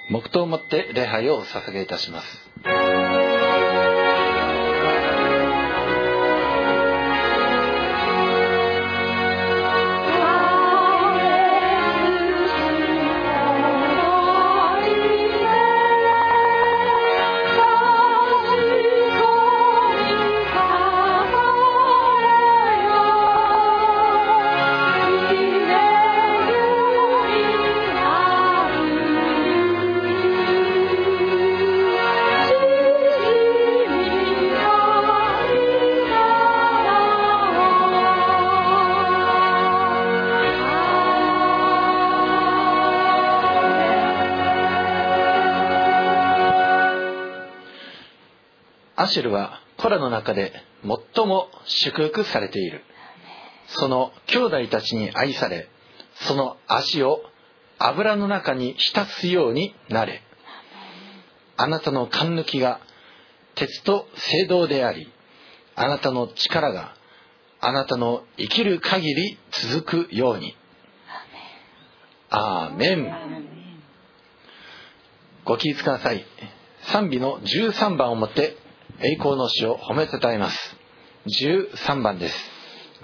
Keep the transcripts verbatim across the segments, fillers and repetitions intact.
黙祷をもって礼拝を捧げいたします。アシェルはコラの中で最も祝福されている。その兄弟たちに愛され、その足を油の中に浸すようになれ。あなたの勘抜きが鉄と青銅であり、あなたの力があなたの生きる限り続くように。アーメン。ご起立ください。賛美のじゅうさんばんをもって栄光の主を褒めたたえます。じゅうさんばんです。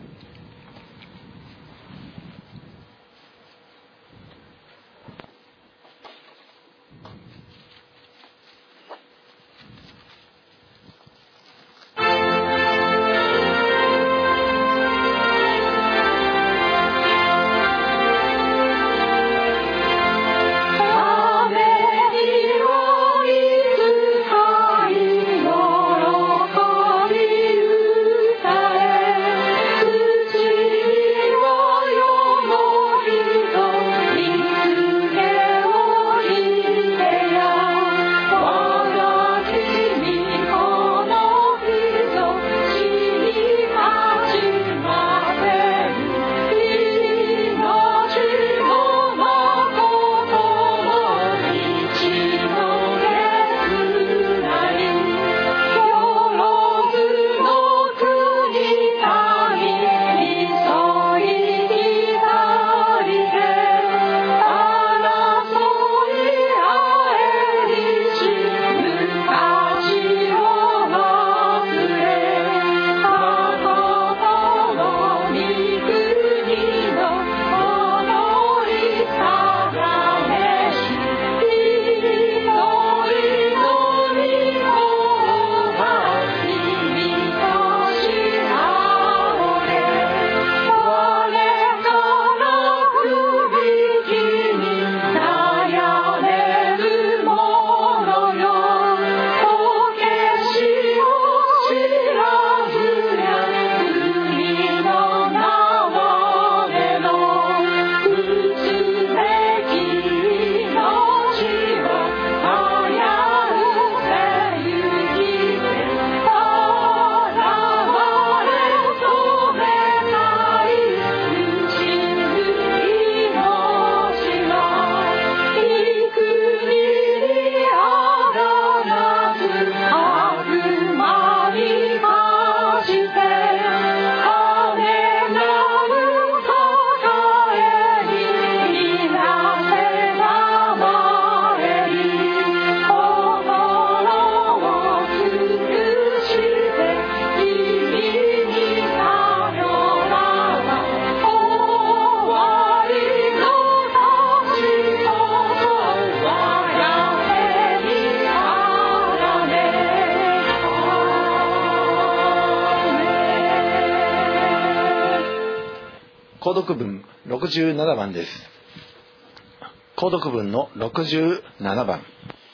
購読文ろくじゅうななばんです。購読文のろくじゅうななばん。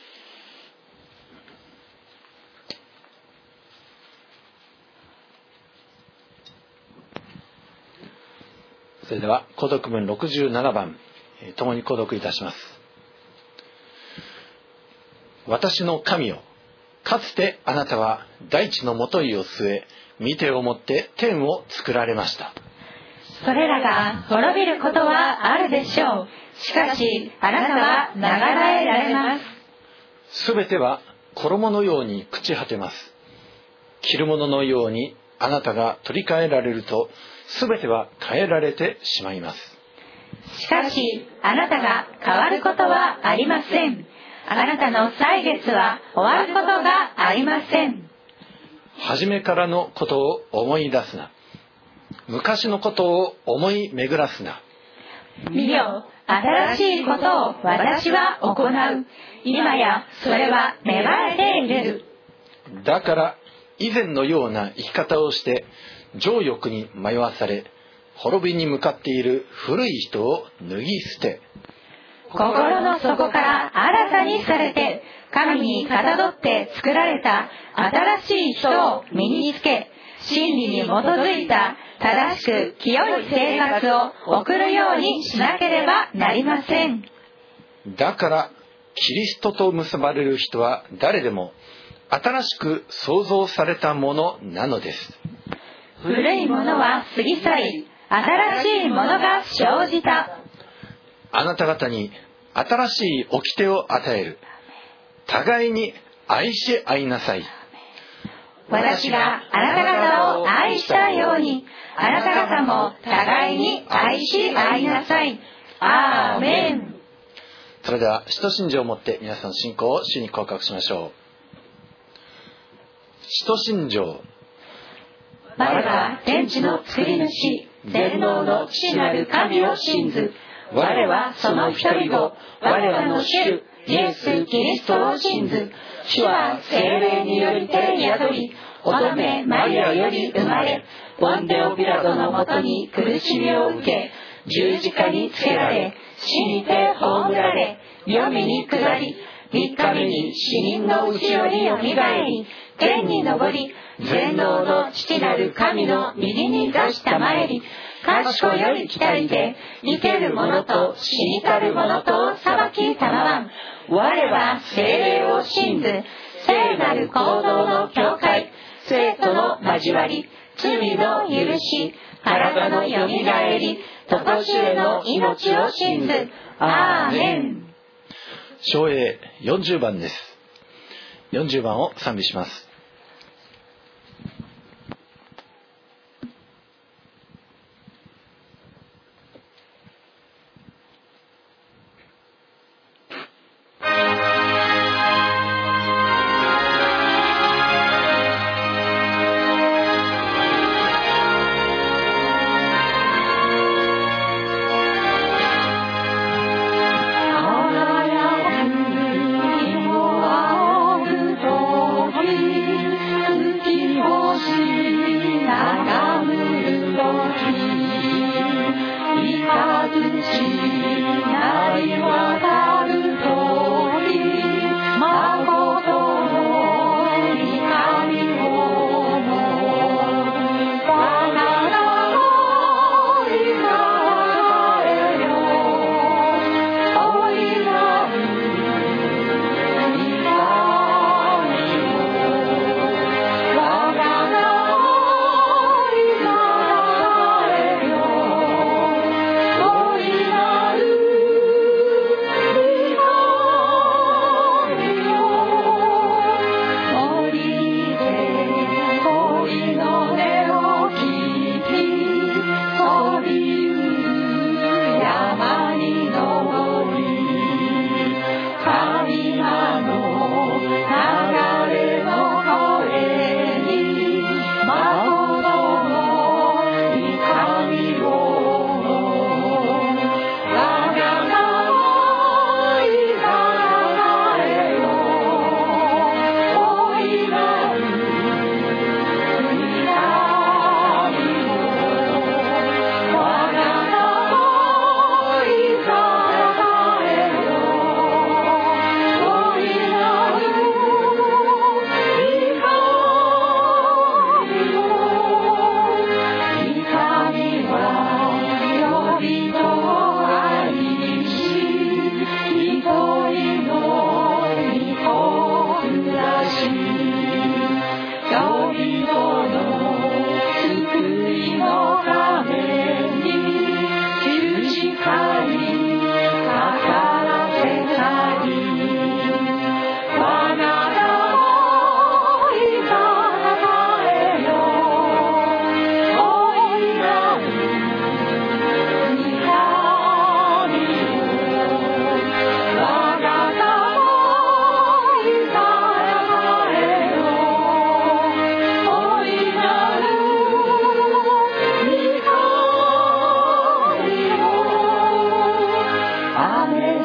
それでは購読文ろくじゅうななばん、共に購読いたします。私の神よ、かつてあなたは大地のもといを据え、御手をもって天を作られました。 それらが滅びることはあるでしょう。しかしあなたは流らえられます。 すべては衣のように朽ち果てます。着るもののようにあなたが取り替えられると、すべては変えられてしまいます。 しかしあなたが変わることはありません。 あなたの歳月は終わることがありません。 初めからのことを思い出すな。昔のことを思い巡らすな。 見よ、新しいことを私は行う。今やそれは芽生えている。 だから以前のような生き方をして情欲に迷わされ滅びに向かっている古い人を脱ぎ捨て、 心の底から新たにされて神にかたどって作られた新しい人を身につけ、真理に基づいた正しく清い生活を送るようにしなければなりません。 だからキリストと結ばれる人は誰でも新しく創造されたものなのです。 古いものは過ぎ去り、新しいものが生じた。 あなた方に新しい掟を与える。互いに愛し合いなさい。 私があなた方を愛したように、あなた方も互いに愛し合いなさい。アーメン。 それでは使徒信条をもって皆さんの信仰を主に告白しましょう。使徒信条。 我は天地の作り主、全能の父なる神を信ず。我はその一人子、我らの主イエス・キリストを信ず。主は聖霊によりて宿り、乙女マリアより生まれ、ポンデオピラトのもとに苦しみを受け、十字架につけられ、死にて葬られ、黄泉に下り、三日目に死人のうちよりよみがえり、天に昇り、全能の父なる神の右に座したまえり、賢より来たりで、生ける者と死にたる者と裁きたまわん。我は聖霊を信ず、聖なる行動の教会、生徒の交わり、罪の許し、体のよみがえり、とこしえの命を信ず。アーメン。 唱詠よんじゅうばんです。よんじゅうばんを賛美します。 あらや海を仰ぐ時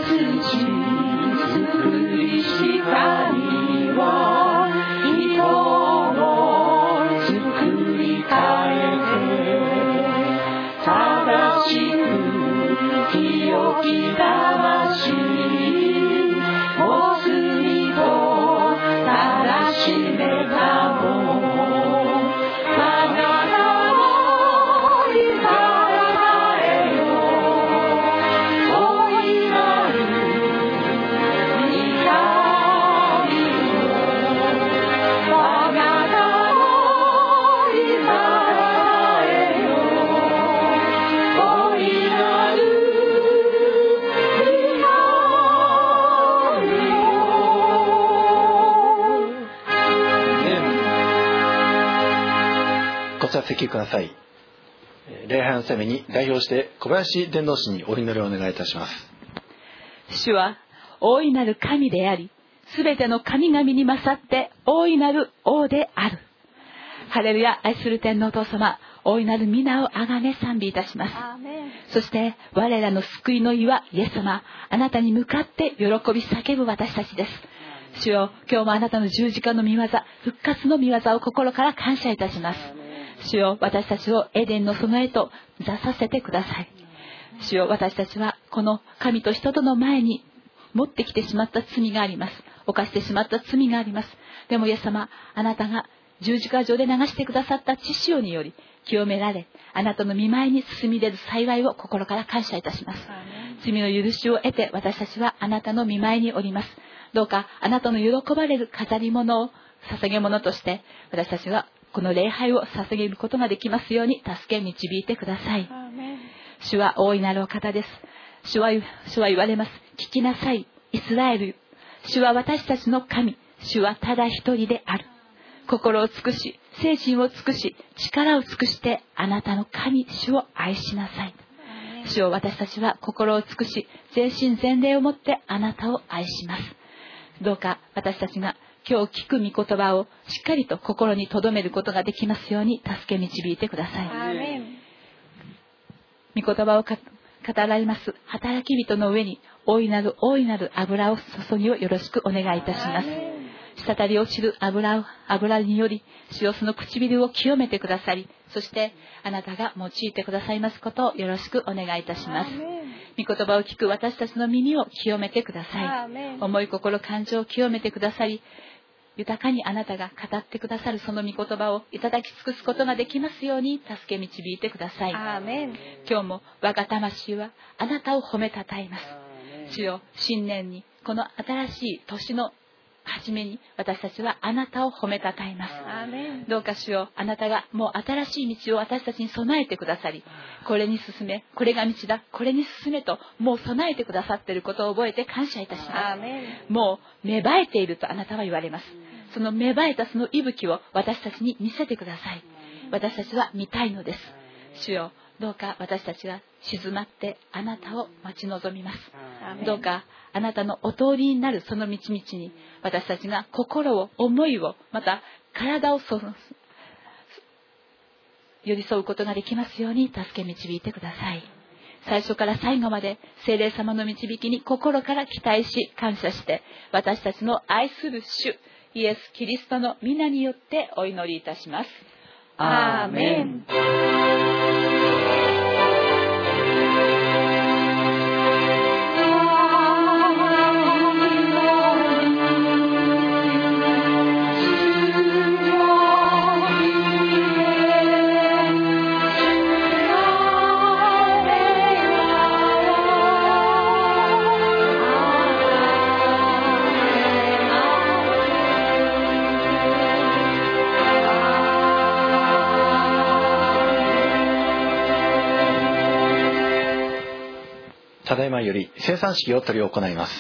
座席ください。礼拝のために代表して小林伝道師にお祈りをお願いいたします。 主は大いなる神であり、すべての神々に勝って大いなる王である。ハレルヤ。愛する天皇お父様、大いなる皆をあがめ賛美いたします。そして我らの救いの岩イエス様、あなたに向かって喜び叫ぶ私たちです。主よ、今日もあなたの十字架の御業、復活の御業を心から感謝いたします。主よ、私たちをエデンの園へと座させてください。主よ、私たちはこの神と人との前に持ってきてしまった罪があります。犯してしまった罪があります。でもイエス様、あなたが十字架上で流してくださった血潮により清められ、あなたの御前に進み出る幸いを心から感謝いたします。罪の許しを得て私たちはあなたの御前におります。どうかあなたの喜ばれる飾り物を捧げ物として私たちはこの礼拝を捧げることができますように助け導いてください。主は大いなるお方です。主は、主は言われます。聞きなさい、イスラエル。主は私たちの神。主はただ一人である。心を尽くし、精神を尽くし、力を尽くしてあなたの神、主を愛しなさい。主を私たちは心を尽くし、全身全霊をもってあなたを愛します。どうか私たちが今日聞く御言葉をしっかりと心に留めることができますように助け導いてください。御言葉を語られます働き人の上に大いなる大いなる油を注ぎをよろしくお願いいたします。滴り落ちる油を油により主よ、その唇を清めてくださり、そしてあなたが用いてくださいますことをよろしくお願いいたします。御言葉を聞く私たちの耳を清めてください。思い心感情を清めてくださり、豊かにあなたが語ってくださるその御言葉をいただき尽くすことができますように助け導いてください。今日も我が魂はあなたを褒めたたえます。主よ、新年にこの新しい年の初めに私たちはあなたを褒めたたえます。どうか主よ、あなたがもう新しい道を私たちに備えてくださり、これに進め、これが道だ、これに進めともう備えてくださっていることを覚えて感謝いたします。もう芽生えているとあなたは言われます。その芽生えたその息吹を私たちに見せてください。私たちは見たいのです。主よ、どうか私たちが静まってあなたを待ち望みます。どうかあなたのお通りになるその道々に私たちが心を、思いを、また体をそ寄り添うことができますように助け導いてください。最初から最後まで聖霊様の導きに心から期待し感謝して、私たちの愛する主イエス・キリストの皆によってお祈りいたします。アーメン。 ただいまより生産式を執り行います。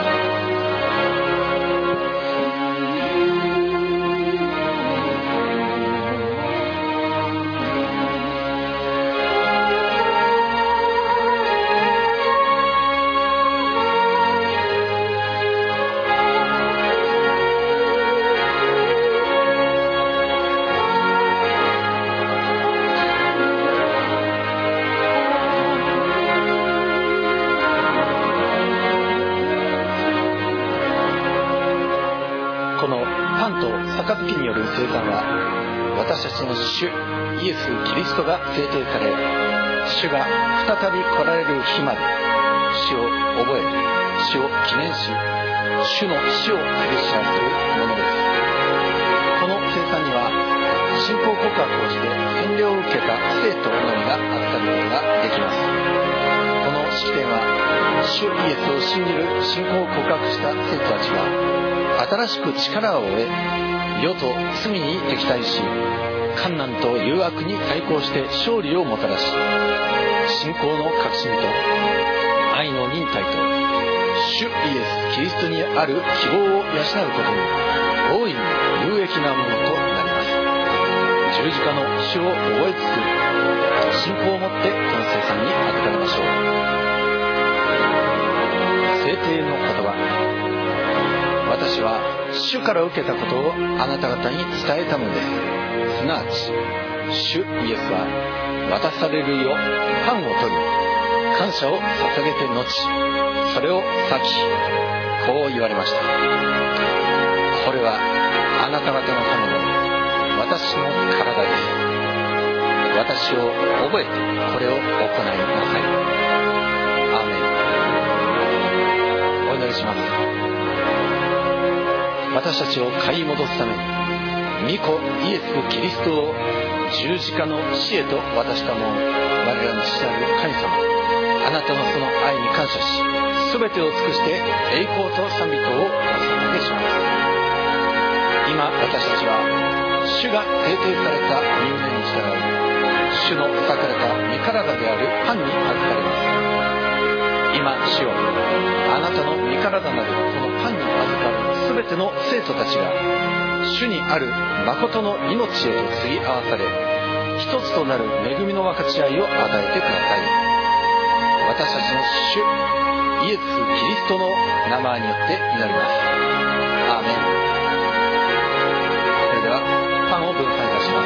「 杯による生産は、私たちの主イエス・キリストが制定され、主が再び来られる日まで主を覚え、主を記念し、主の死をプレシャーするものです。この生産には、信仰告白をして洗礼を受けた生徒のみが預かることができます。この式典は、主イエスを信じる信仰を告白した生徒たちが新しく力を得、世と罪に敵対し、困難と誘惑に対抗して勝利をもたらし、信仰の確信と愛の忍耐と主イエス・キリストにある希望を養うことに大いに有益なものとなります。十字架の主を覚えつつ、信仰を持ってこの生産に預かりましょう。聖典の言葉。私は主から受けたことをあなた方に伝えたのです。すなわち、主イエスは渡されるよパンを取り、感謝を捧げて後、それを裂き、こう言われました。これはあなた方のための私の体です。私を覚えてこれを行いなさい。アーメン。お祈りします。私たちを買い戻すために、御子イエス・キリストを十字架の死へと渡したもの、我らの父なる神様、あなたのその愛に感謝し、すべてを尽くして栄光と賛美とをお捧げします。今私たちは主が制定された任命に従う主の裂かれた身体であるパンに預かります。今主よ、あなたの身体なるこのパンに預かるすべての生徒たちが主にある誠の命へと継ぎ合わされ、一つとなる恵みの分かち合いを与えてください。私たちの主イエス・キリストの名前によって祈ります。アーメン。それではパンを分配いたします。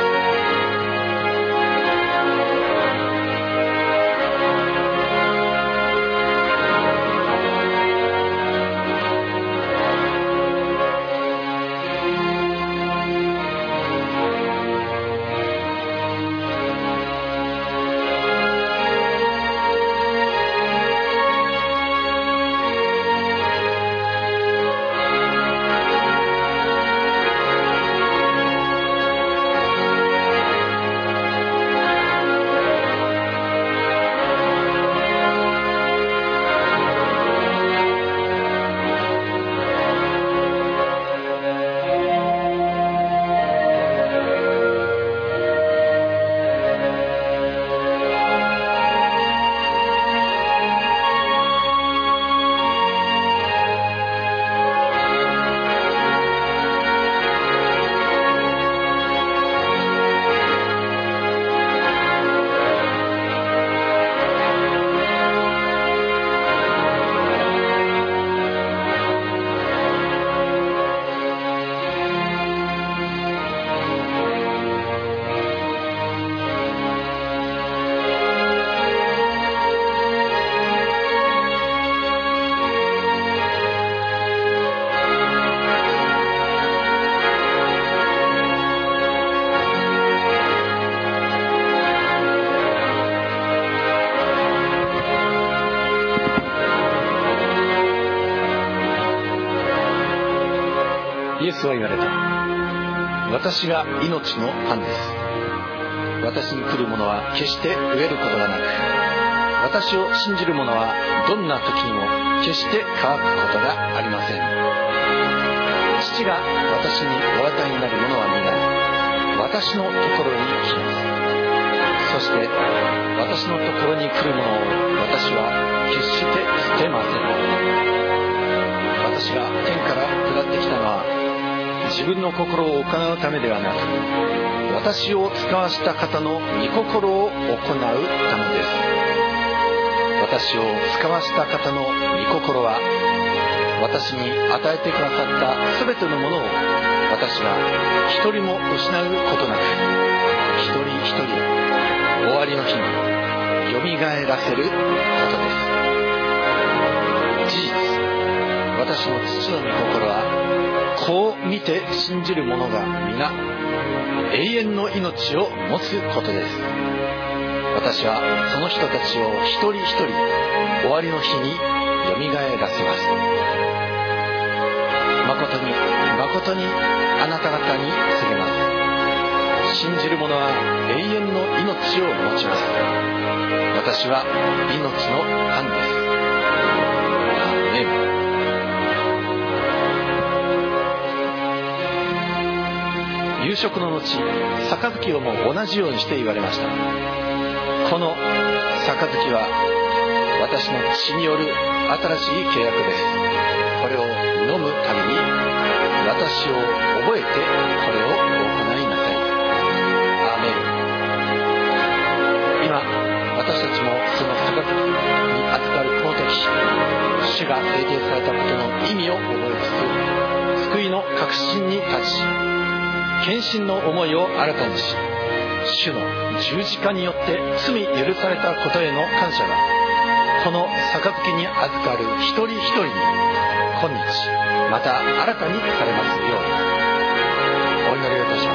イエスは言われた。私が命のパンです。私に来る者は決して飢えることがなく、私を信じる者はどんな時にも決して乾くことがありません。父が私にお与えになる者は皆私のところに来ます。そして私のところに来る者を私は決して捨てません。私が天から下ってきたのは自分の心を行うためではなく、私を使わした方の御心を行うためです。私を使わした方の御心は、私に与えてくださった全てのものを私が一人も失うことなく、一人一人終わりの日によみがえらせることです。事実、私の父の御心はこう見て信じる者が皆永遠の命を持つことです。私はその人たちを一人一人終わりの日によみがえらせます。誠に誠にあなた方に告げます。信じる者は永遠の命を持ちます。私は命の神です。アーメン。夕食の後、杯をも同じようにして言われました。この杯は私の血による新しい契約です。これを飲むたびに私を覚えてこれを行いなさい。アーメン。今私たちもその杯に預かるこの時、主が制定されたことの意味を覚えつつ、救いの確信に立ち、献身の思いを新たにし、主の十字架によって罪許されたことへの感謝がこの杯に預かる一人一人に今日また新たにされますようにお祈りをいたします。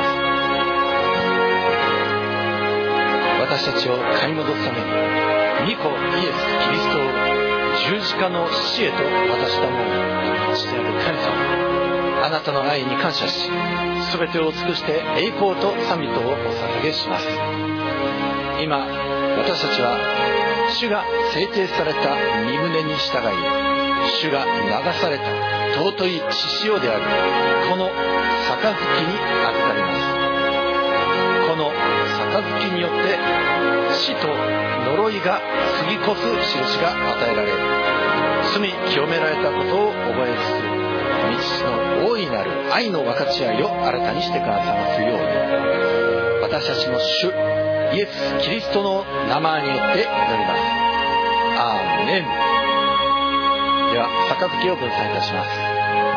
私たちを買い戻すために御子イエス・キリストを十字架の死へと渡したもの、父なる神様、あなたの愛に感謝し、すべてを尽くして栄光と賛美とをお捧げします。今私たちは主が制定された身旨に従い、主が流された尊い血潮であるこの杯に預かります。この杯によって死と呪いが過ぎ越す印が与えられ、罪清められたことを覚えつつ、道の大いなる愛の分かち合いを新たにしてくださいますように、私たちの主イエス・キリストの名前によって祈ります。アーメン。では杯を分散いたします。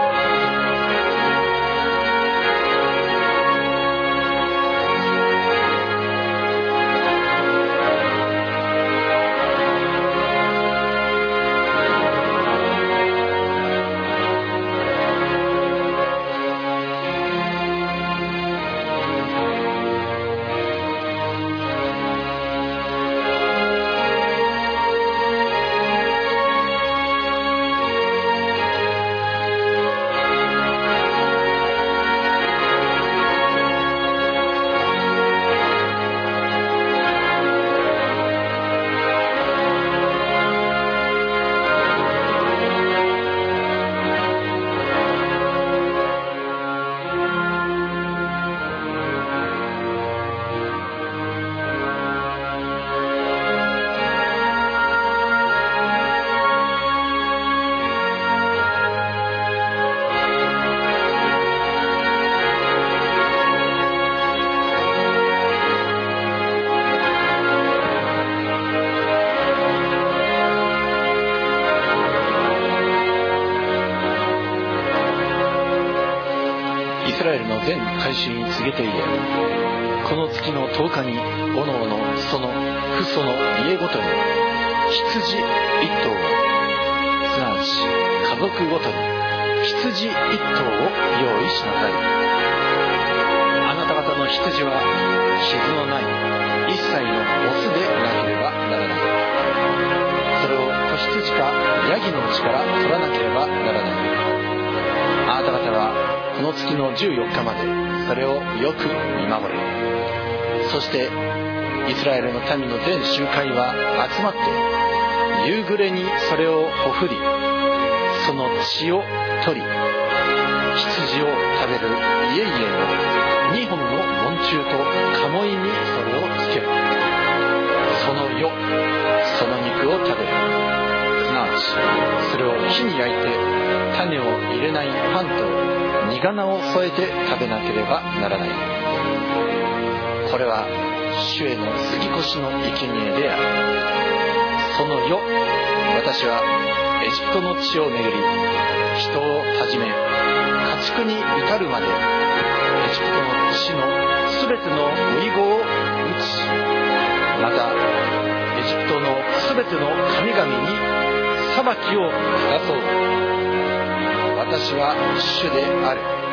全改宗に告げて言え、この月のとおかにおのおのその父祖の家ごとに羊一頭を、すなわち家族ごとに羊一頭を用意しなさい。あなた方の羊は傷のない一歳のオスでなければならない。それを子羊かヤギのうちから取らなければならない。あなた方はこの月のじゅうよっかまでそれをよく見守れ。そしてイスラエルの民の全集会は集まって夕暮れにそれをほふり、その血を取り、羊を食べる家々のにほんの門柱と鴨居にそれをつける。その夜その肉を食べる。すなわちそれを火に焼いて種を入れないパンと煮がなを添えて食べなければならない。これは主への杉越の生贄である。その夜私はエジプトの地を巡り、人をはじめ家畜に至るまでエジプトの地のすべての遺語を打ち、またエジプトのすべての神々に裁きを下そう。私は主である。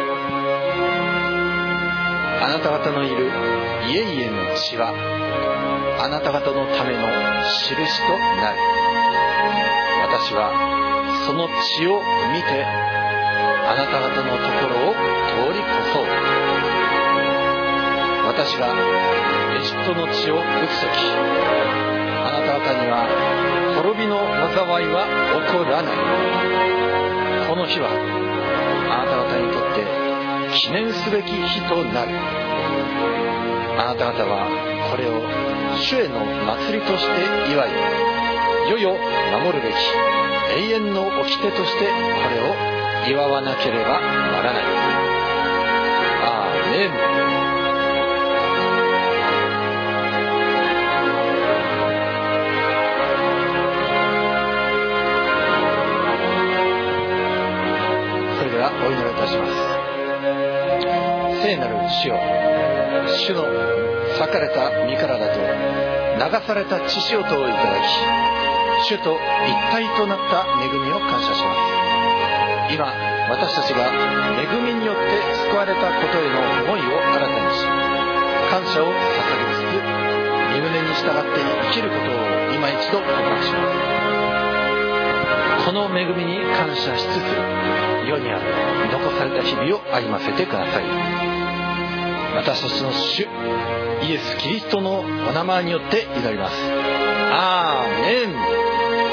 あなた方のいる家々の血はあなた方のための印となる。私はその血を見てあなた方のところを通り越そう。私がエジプトの地を打つとき、あなた方には滅びの災いは起こらない。この日はあなた方にとって記念すべき日となる。あなた方はこれを主への祭りとして祝い、世々守るべき永遠の掟としてこれを祝わなければならない。アーメン。お祈りいたします。聖なる主よ、主の裂かれた身体と流された血潮とをいただき、主と一体となった恵みを感謝します。今私たちが恵みによって救われたことへの思いを新たにし、感謝を捧げつつ身旨に従って生きることを今一度告白します。この恵みに感謝しつつ、世にある残された日々を歩ませてください。私たちの主イエス・キリストのお名前によって祈ります。アーメン。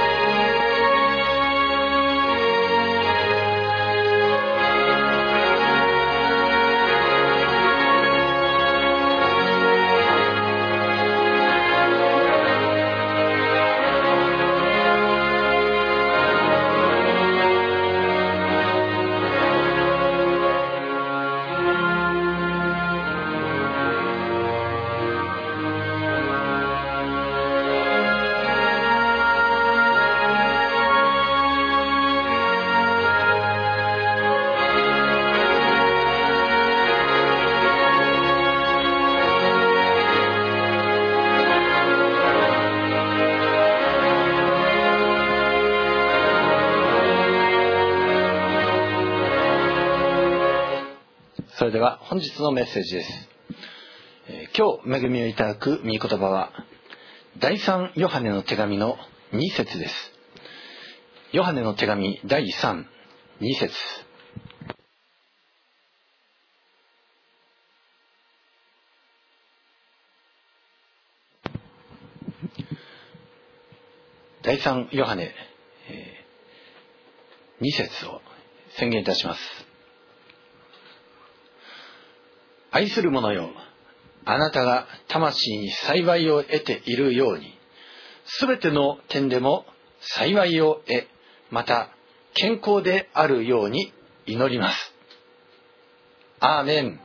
それでは本日のメッセージです。えー、今日恵みをいただく御言葉は第三ヨハネの手紙のに節です。ヨハネの手紙第三、に節。第三ヨハネ、えー、に節を宣言いたします。愛する者よ、あなたが魂に幸いを得ているように、すべての点でも幸いを得、また健康であるように祈ります。アーメン。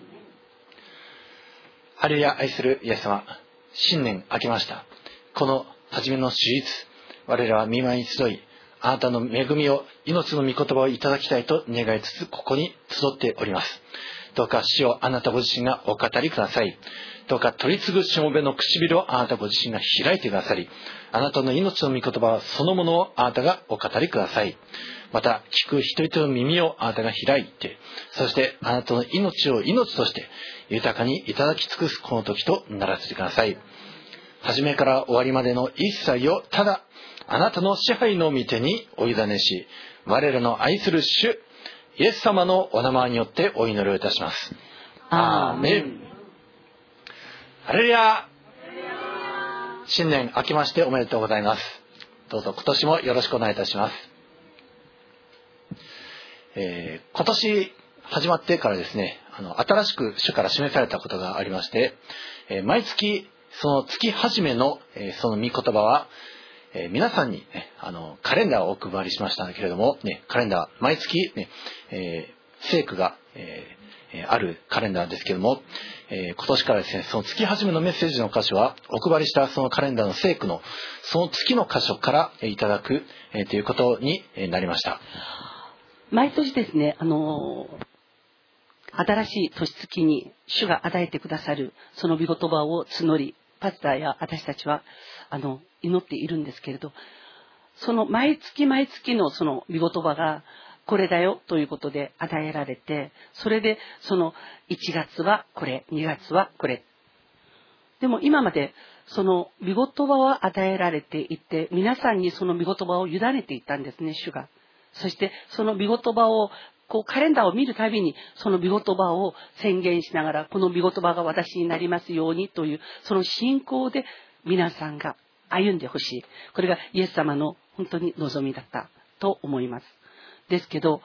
ハレルヤ。愛するイエス様、新年明けました。この初めの手術、我らは御前に集い、あなたの恵みを、命の御言葉をいただきたいと願いつつ、ここに集っております。どうか主をあなたご自身がお語りください。どうか取り継ぐしもべの唇をあなたご自身が開いてくださり、あなたの命の御言葉そのものをあなたがお語りください。また聞く人々の耳をあなたが開いて、そしてあなたの命を命として豊かにいただき尽くすこの時とならせてください。初めから終わりまでの一切をただあなたの支配の御手にお委ねし、我らの愛する主イエス様のお名前によってお祈りをいたします。アーメン。ハレルヤ。新年明けましておめでとうございます。どうぞ今年もよろしくお願いいたします。えー、今年始まってからですね、あの新しく主から示されたことがありまして、えー、毎月その月始めの、えー、その御言葉は、えー、皆さんに、ね、あのカレンダーをお配りしましたけれども、ね、カレンダー毎月、ねえー、聖句が、えー、あるカレンダーですけれども、えー、今年からですね、その月始めのメッセージの箇所はお配りしたそのカレンダーの聖句のその月の箇所からいただく、えー、ということになりました。 毎年ですね、あのー、新しい年月に主が与えてくださるその御言葉を募り、パスターや私たちはあの祈っているんですけれど、その毎月毎月のその御言葉がこれだよということで与えられて、それでそのいちがつはこれ、にがつはこれ。でも今までその御言葉は与えられていて、皆さんにその御言葉を委ねていったんですね、主が。そしてその御言葉をこうカレンダーを見るたびにその御言葉を宣言しながら、この御言葉が私になりますようにというその信仰で皆さんが歩んでほしい。これがイエス様の本当に望みだったと思います。ですけど、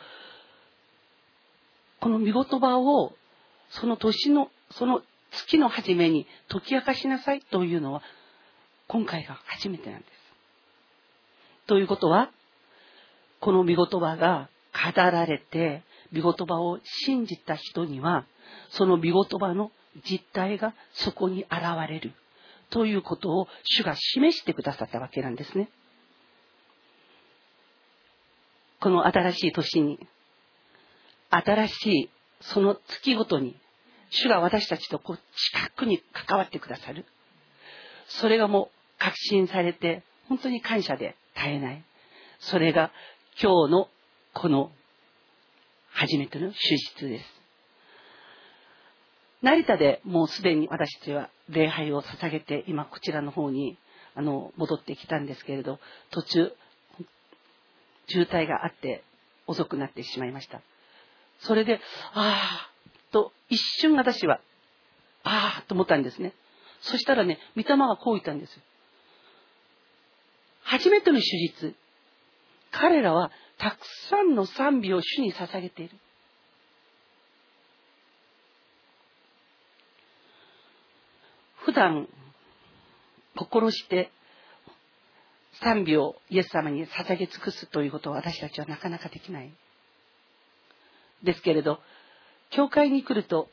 この御言葉をその年のその月の初めに解き明かしなさいというのは今回が初めてなんです。ということは、この御言葉が語られて、御言葉を信じた人にはその御言葉の実態がそこに現れるということを主が示してくださったわけなんですね。この新しい年に、新しいその月ごとに主が私たちとこう近くに関わってくださる。それがもう確信されて本当に感謝で絶えない。それが今日のこの初めての主日です。成田でもうすでに私たちは礼拝を捧げて、今こちらの方にあの戻ってきたんですけれど、途中渋滞があって遅くなってしまいました。それでああと一瞬私はああと思ったんですね。そしたらね、御霊がこう言ったんです。初めての主日、彼らはたくさんの賛美を主に捧げている。普段心して賛美をイエス様に捧げ尽くすということは私たちはなかなかできない。ですけれど、教会に来ると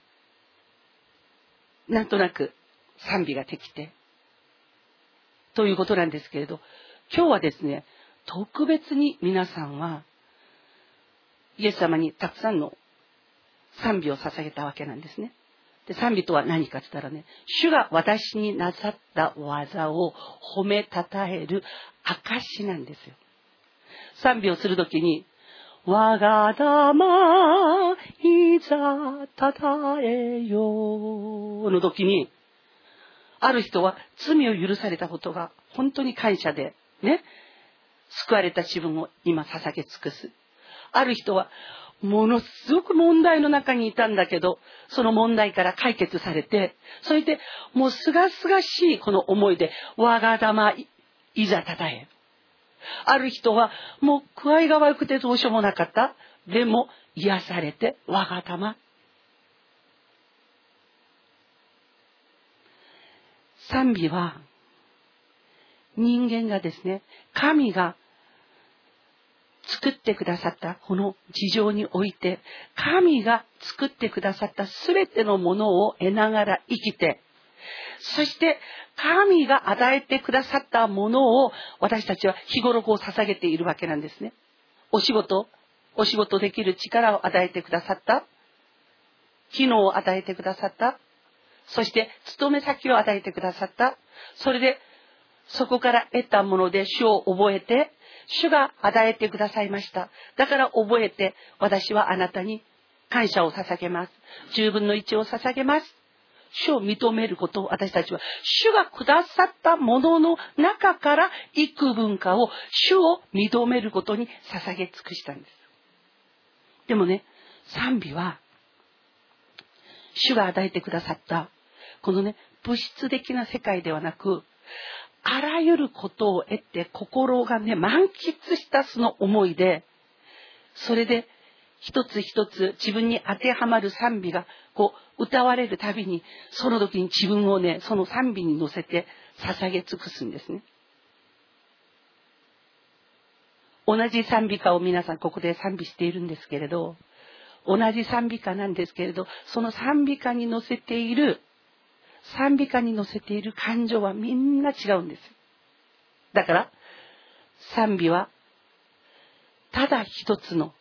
なんとなく賛美ができてということなんですけれど、今日はですね、特別に皆さんはイエス様にたくさんの賛美を捧げたわけなんですね。で、賛美とは何かって言ったらね、主が私になさった技を褒めたたえる証なんですよ。賛美をするときに、我が魂いざたたえよの時に、ある人は罪を許されたことが本当に感謝でね、救われた自分を今捧げ尽くす。ある人はものすごく問題の中にいたんだけど、その問題から解決されて、それでもうすがすがしいこの思いで我が魂いざたたえ。ある人はもう具合が悪くてどうしようもなかった。でも癒されて我が魂。賛美は人間がですね、神が作ってくださったこの事情において、神が作ってくださったすべてのものを得ながら生きて、そして神が与えてくださったものを私たちは日頃こう捧げているわけなんですね。お仕事、お仕事できる力を与えてくださった、機能を与えてくださった、そして勤め先を与えてくださった。それでそこから得たもので主を覚えて、主が与えてくださいました。だから覚えて、私はあなたに感謝を捧げます。十分の一を捧げます。主を認めることを私たちは、主がくださったものの中から幾分かを主を認めることに捧げ尽くしたんです。でもね、賛美は主が与えてくださったこのね、物質的な世界ではなく、あらゆることを得て心がね、満喫したその思いで、それで一つ一つ自分に当てはまる賛美がこう歌われるたびに、その時に自分をね、その賛美に乗せて捧げ尽くすんですね。同じ賛美歌を皆さんここで賛美しているんですけれど、同じ賛美歌なんですけれど、その賛美歌に乗せている賛美歌に乗せている感情はみんな違うんです。だから賛美はただ一つの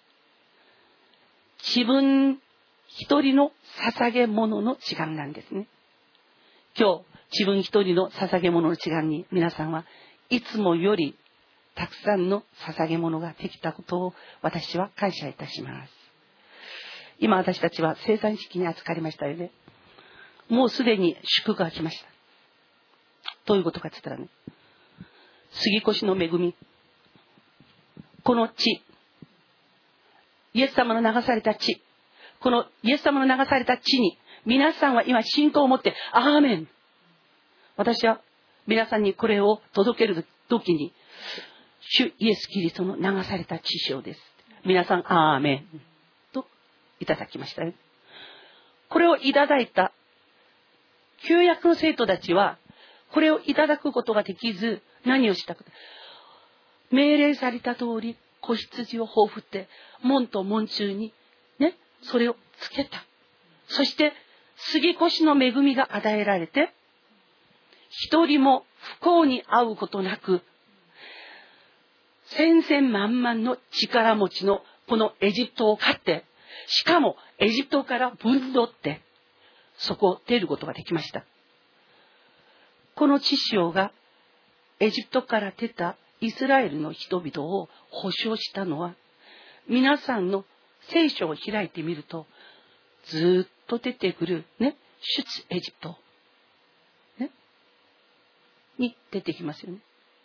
自分一人の捧げ物の違いなんですね。今日自分一人の捧げ物の違いに皆さんはいつもよりたくさんの捧げ物ができたことを私は感謝いたします。今私たちは生産式に預かりましたよね。もうすでに祝福が来ました。どういうことかって言ったらね、杉越の恵み、この地、イエス様の流された地、このイエス様の流された地に皆さんは今信仰を持ってアーメン。私は皆さんにこれを届けるときに、主イエスキリストの流された血潮です。皆さんアーメンといただきましたよ。これをいただいた旧約の生徒たちはこれをいただくことができず、何をしたか、命令された通り子羊を放って、門と門中にね、それをつけた。そして杉越の恵みが与えられて、一人も不幸に遭うことなく、千千万万の力持ちのこのエジプトを勝って、しかもエジプトから分取ってそこを出ることができました。この血潮がエジプトから出たイスラエルの人々を保証したのは、皆さんの聖書を開いてみるとずっと出てくるね、出エジプト、ね、に出てきますよね。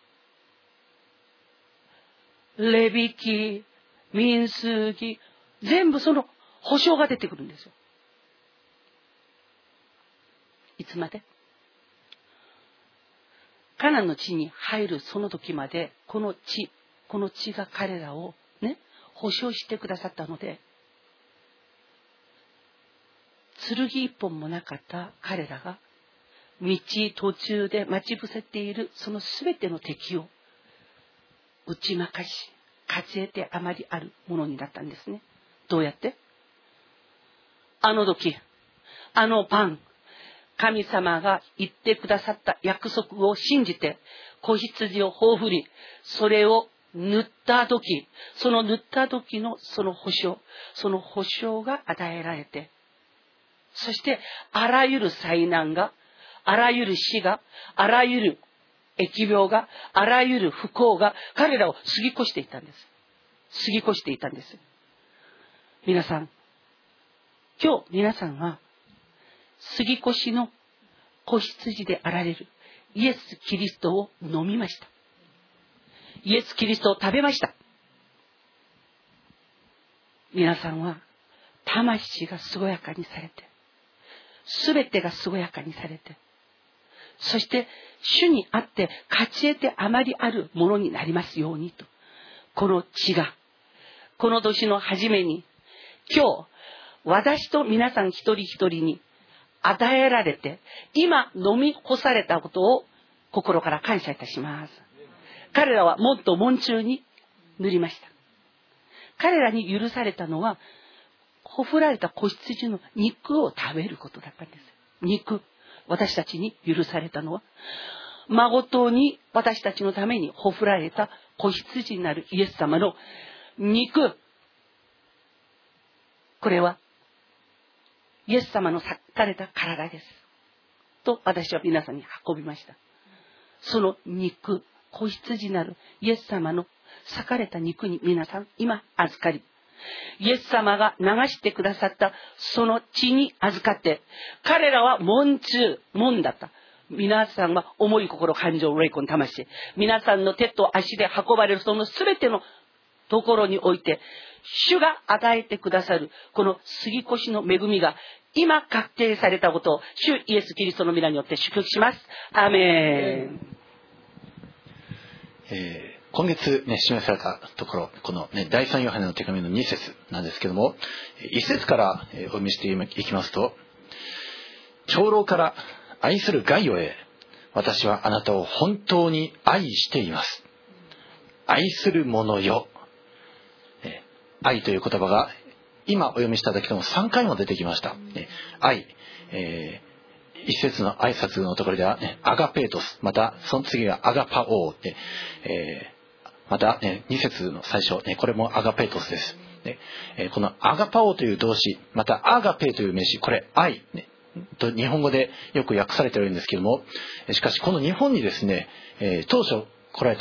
レビ記、民数記、全部その保証が出てくるんですよ。いつまで？カナンの地に入るその時まで、この地、この地が彼らをね、保証してくださったので、剣一本もなかった彼らが、道途中で待ち伏せているそのすべての敵を打ち負かし、勝ち得てあまりあるものになったんですね。どうやって？あの時、あの晩、神様が言ってくださった約束を信じて、子羊を頬振り、それを塗った時、その塗った時のその保証、その保証が与えられて、そしてあらゆる災難が、あらゆる死が、あらゆる疫病が、あらゆる不幸が彼らを過ぎ越していったんです。過ぎ越していたんです。皆さん、今日皆さんは杉越の子羊であられるイエス・キリストを飲みました。イエス・キリストを食べました。皆さんは魂が健やかにされて、すべてが健やかにされて、そして主にあって勝ち得てあまりあるものになりますようにと、この血がこの年の初めに今日私と皆さん一人一人に与えられて、今飲み干されたことを心から感謝いたします。彼らは門と門中に塗りました。彼らに許されたのは、ほふられた子羊の肉を食べることだったんです。肉。私たちに許されたのは、誠に私たちのためにほふられた子羊になるイエス様の肉。これはイエス様の裂かれた体です。と私は皆さんに運びました。その肉、子羊なるイエス様の裂かれた肉に皆さん今預かり、イエス様が流してくださったその血に預かって、彼らは門中、門だった。皆さんは思い心感情霊魂魂、皆さんの手と足で運ばれるその全てのところにおいて、主が与えてくださるこの杉越の恵みが今確定されたことを主イエスキリストの皆によって祝福します。アーメン。 えー、今月ね示されたところ、このね第三ヨハネの手紙のに節なんですけども、いち節からお読みしていきますと、長老から愛するガイオへ、私はあなたを本当に愛しています。愛する者よ。愛という言葉が今お読みしただけでもさんかいも出てきました。愛、えー、一節の挨拶のところでは、ね、アガペートス、またその次がアガパオーで、えー、また、ね、に節の最初、ね、これもアガペートスです。でえー、このアガパオーという動詞、またアガペーという名詞、これ愛、ね、と日本語でよく訳されているんですけども、しかしこの日本にですね、えー、当初来られた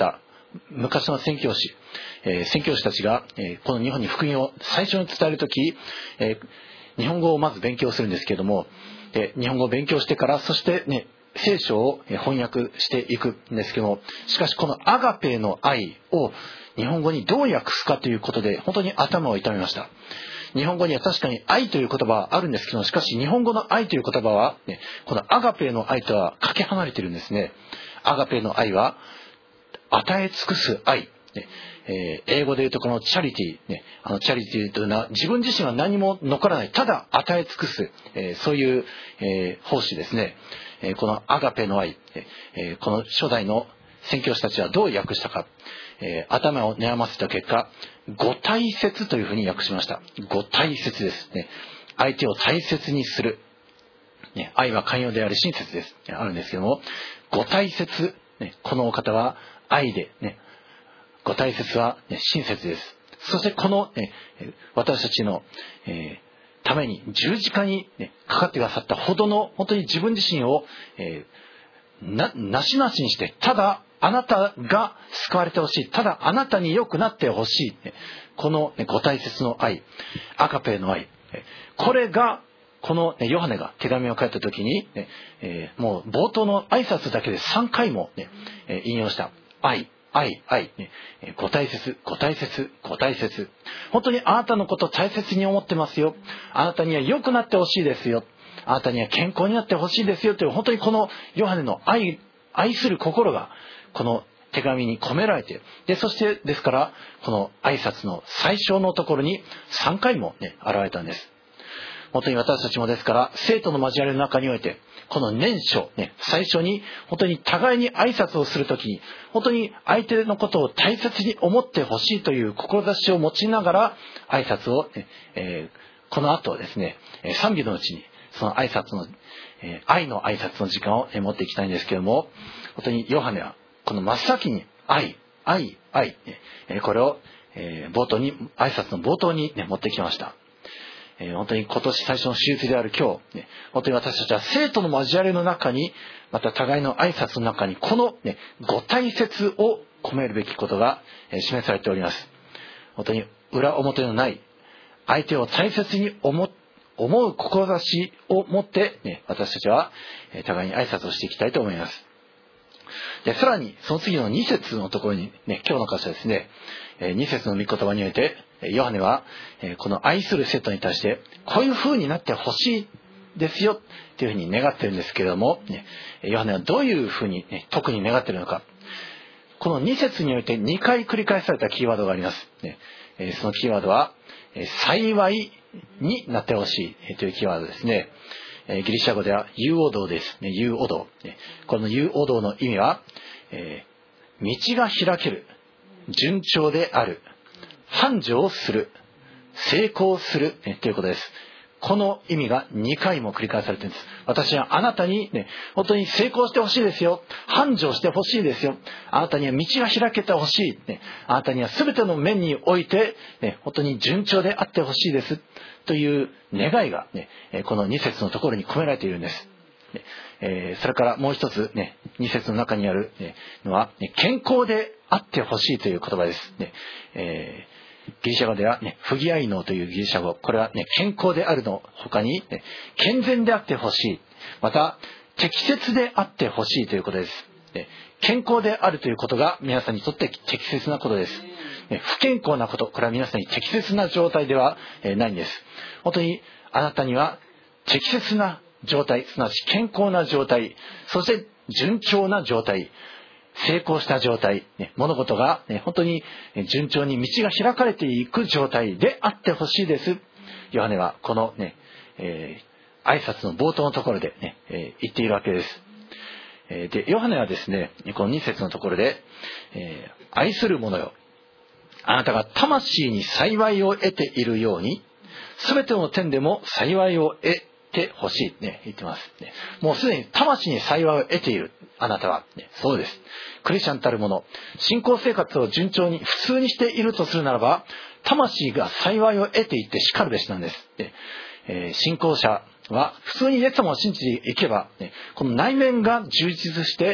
昔の宣教師、えー、宣教師たちが、えー、この日本に福音を最初に伝えるとき、えー、日本語をまず勉強するんですけれども、で日本語を勉強してから、そしてね、聖書を翻訳していくんですけども、しかしこのアガペの愛を日本語にどう訳すかということで本当に頭を痛めました。日本語には確かに愛という言葉はあるんですけども、しかし日本語の愛という言葉は、ね、このアガペの愛とはかけ離れているんですね。アガペの愛は与え尽くす愛、ねえー、英語で言うとこのチャリティー、ね、あのチャリティーというのは自分自身は何も残らない、ただ与え尽くす、えー、そういう、えー、奉仕ですね。えー、このアガペの愛、えー、この初代の宣教師たちはどう訳したか、えー、頭を悩ませた結果、ご大切というふうに訳しました。ご大切ですね。相手を大切にする、ね、愛は寛容であり親切です、ね、あるんですけども、ご大切、ね、このお方は愛で、ね、ご大切は、ね、親切です。そしてこの、ね、私たちの、えーために十字架に、ね、かかってくださったほどの本当に自分自身を、えー、な, なしなしにして、ただあなたが救われてほしい、ただあなたに良くなってほしい、ね、この、ね、ご大切の愛、アガペの愛、これがこの、ね、ヨハネが手紙を書いた時に、ねえー、もう冒頭の挨拶だけでさんかいも、ね、引用した愛愛、愛、ね、ご大切、ご大切、ご大切。本当にあなたのことを大切に思ってますよ。あなたには良くなってほしいですよ。あなたには健康になってほしいですよという、本当にこのヨハネの愛、愛する心がこの手紙に込められている。で、そしてですから、この挨拶の最初のところにさんかいもね、現れたんです。本当に私たちもですから、生徒の交わりの中において、この年初、ね、最初に本当に互いに挨拶をするときに、本当に相手のことを大切に思ってほしいという志を持ちながら挨拶を、ねえー、この後ですね、賛美のうちにその挨拶の、えー、愛の挨拶の時間を持っていきたいんですけれども、本当にヨハネはこの真っ先に愛、愛、愛、ね、これを、えー、冒頭に挨拶の冒頭に、ね、持ってきました。えー、本当に今年最初の手術である今日、ね、本当に私たちは生徒の交わりの中に、また互いの挨拶の中にこの、ね、ご大切を込めるべきことが、えー、示されております。本当に裏表のない相手を大切に思思う志を持って、ね、私たちは、えー、互いに挨拶をしていきたいと思います。でさらにその次のに節のところに、ね、今日の箇所ですね、に節の御言葉においてヨハネはこの愛する生徒に対してこういう風になってほしいですよというふうに願っているんですけれども、ね、ヨハネはどういうふうに、ね、特に願っているのか。このに節においてにかい繰り返されたキーワードがあります、ね、そのキーワードは幸いになってほしいというキーワードですね。ギリシャ語では有応道です。有応道。この有応道の意味は、えー、道が開ける、順調である、繁盛する、成功する、ね、ということです。この意味がにかいも繰り返されているんです。私はあなたに、ね、本当に成功してほしいですよ。繁盛してほしいですよ。あなたには道が開けてほしい、ね。あなたには全ての面において、ね、本当に順調であってほしいです。という願いが、ね、このに節のところに込められているんです。えー、それからもう一つ、ね、に節の中にあるのは、ね、健康であってほしいという言葉です。ねえーギリシャ語では、ね、不義愛能というギリシャ語、これは、ね、健康であるの他に、ね、健全であってほしい、また適切であってほしいということです、ね、健康であるということが皆さんにとって適切なことです、ね、不健康なこと、これは皆さんに適切な状態では、えー、ないんです。本当にあなたには適切な状態、すなわち健康な状態、そして順調な状態、成功した状態、ね、物事が、ね、本当に順調に道が開かれていく状態であってほしいです。ヨハネはこの、ねえー、挨拶の冒頭のところで、ねえー、言っているわけです。えー、でヨハネはですね、このに節のところで、えー、愛する者よ、あなたが魂に幸いを得ているように、すべての点でも幸いを得てほしい、ね、言ってます、ね、もうすでに魂に幸いを得ているあなたは、ね、そうです。クリスチャンたる者、信仰生活を順調に普通にしているとするならば、魂が幸いを得ていってしかるべしなんです。でえー、信仰者は普通にイエス様を信じていけば、ね、この内面が充実して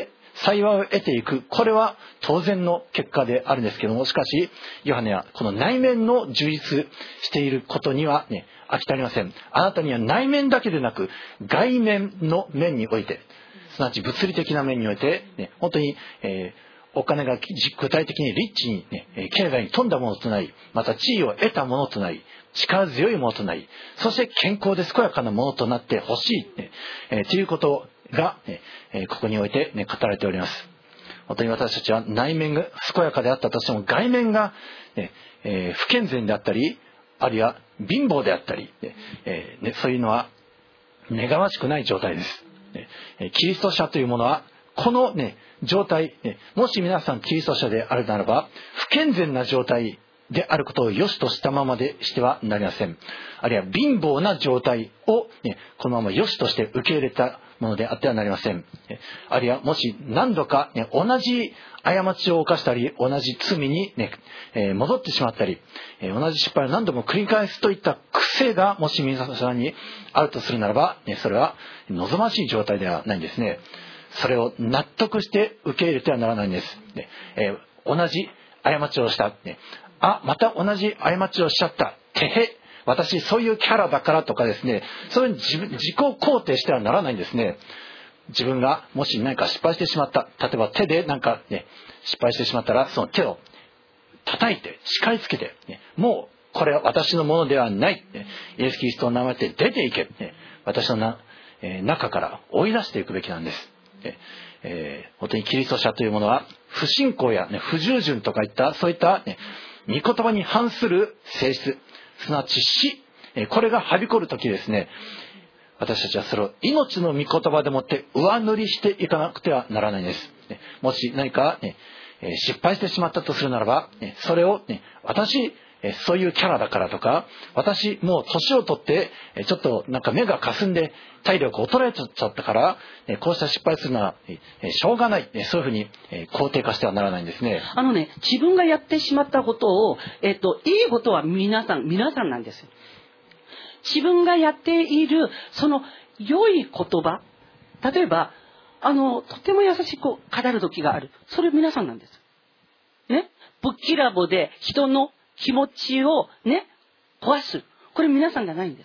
幸いを得ていく、これは当然の結果であるんですけども、しかしヨハネはこの内面の充実していることにはね、飽き足りません。あなたには内面だけでなく外面の面において、すなわち物理的な面において、ね、本当に、えーお金が具体的にリッチに、ね、経済に富んだものとなり、また地位を得たものとなり、力強いものとなり、そして健康で健やかなものとなってほしい、ねえー、ということが、ねえー、ここにおいて、ね、語られております。本当に私たちは内面が健やかであったとしても、外面が、ねえー、不健全であったり、あるいは貧乏であったり、ねえーね、そういうのは願わしくない状態です。ね、キリスト者というものはこの、ね、状態、ね、もし皆さんキリスト者であるならば、不健全な状態であることを良しとしたままでしてはなりません。あるいは貧乏な状態を、ね、このまま良しとして受け入れたものであってはなりません。あるいはもし何度か、ね、同じ過ちを犯したり、同じ罪に、ねえー、戻ってしまったり、えー、同じ失敗を何度も繰り返すといった癖がもし皆さんにあるとするならば、ね、それは望ましい状態ではないんですね。それを納得して受け入れてはならないんです。ねえー、同じ過ちをした、ね。あ、また同じ過ちをしちゃった。てへ、私そういうキャラだからとかですね、そういう自分自己肯定してはならないんですね。自分がもし何か失敗してしまった。例えば手で何かね、失敗してしまったら、その手を叩いて、叱りつけて、ね、もうこれは私のものではない。ね、イエス・キリストの名前で出ていけ。ね、私のな、えー、中から追い出していくべきなんです。えー、本当にキリスト者というものは不信仰や、ね、不従順とかいったそういった、ね、御言葉に反する性質、すなわち死、えー、これがはびこるときですね、私たちはそれを命の御言葉でもって上塗りしていかなくてはならないんです。ね、もし何か、ね、失敗してしまったとするならば、ね、それを、ね、私そういうキャラだからとか、私もう年を取ってちょっとなんか目が霞んで体力衰えちゃったからこうした失敗するのはしょうがない、そういうふうに肯定化してはならないんですね。 あのね、自分がやってしまったことを、えっと、いいことは皆さん皆さんなんですよ。自分がやっているその良い言葉、例えばあのとても優しく語る時がある、それ皆さんなんですね。ぶっきらぼうで人の気持ちをね壊す、これ皆さんじゃないんです。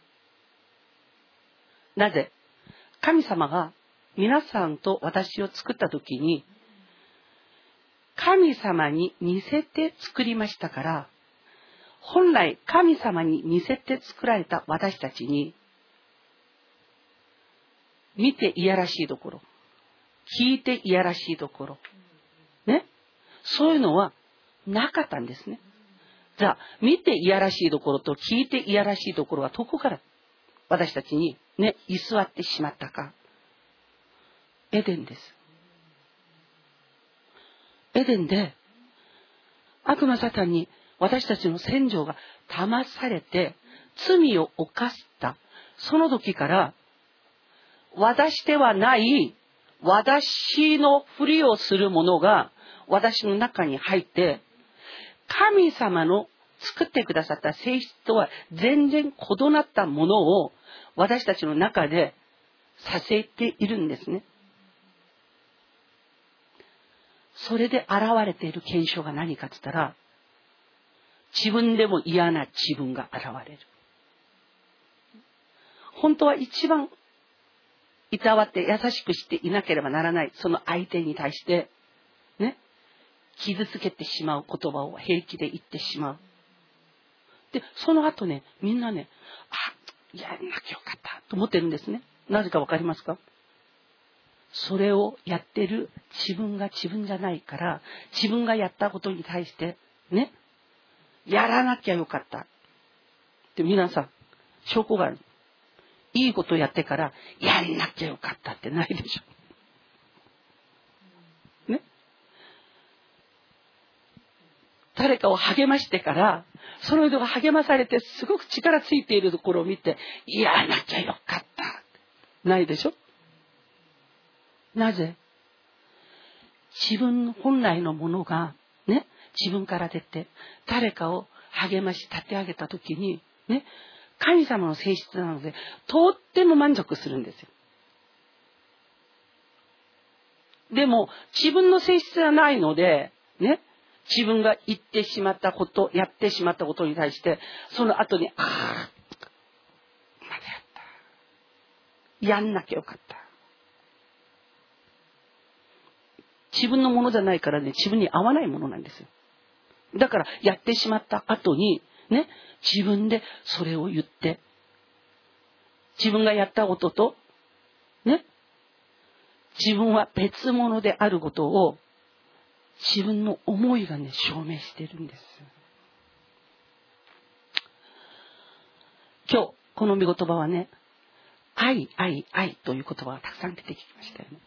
なぜ？神様が皆さんと私を作った時に神様に似せて作りましたから、本来神様に似せて作られた私たちに見ていやらしいところ、聞いていやらしいところね、そういうのはなかったんですね。じゃあ見ていやらしいところと聞いていやらしいところはどこから私たちにね居座ってしまったか。エデンです。エデンで悪魔サタンに私たちの戦場が騙されて罪を犯した、その時から私ではない私のふりをするものが私の中に入って、神様の作ってくださった性質とは全然異なったものを私たちの中でさせているんですね。それで現れている現象が何かって言ったら、自分でも嫌な自分が現れる。本当は一番いたわって優しくしていなければならないその相手に対してね、傷つけてしまう言葉を平気で言ってしまう。でその後ね、みんなね、あ、やんなきゃよかったと思ってるんですね。なぜかわかりますか？それをやってる自分が自分じゃないから、自分がやったことに対してね、やらなきゃよかったって皆さん証拠がある。いいことやってからやんなきゃよかったってないでしょね。誰かを励ましてからその人が励まされてすごく力ついているところを見てやらなきゃよかったないでしょ。なぜ？自分本来のものがね、自分から出て誰かを励まし立て上げたときにね、神様の性質なのでとっても満足するんですよ。 でも自分の性質がないのでね、自分が言ってしまったこと、やってしまったことに対してその後に、ああまだやったやんなきゃよかった、自分のものじゃないからね、自分に合わないものなんですよ。だからやってしまった後にね、自分でそれを言って、自分がやったこととね、自分は別物であることを自分の思いがね証明してるんです。今日この御言葉はね、愛愛愛という言葉がたくさん出てきましたよね。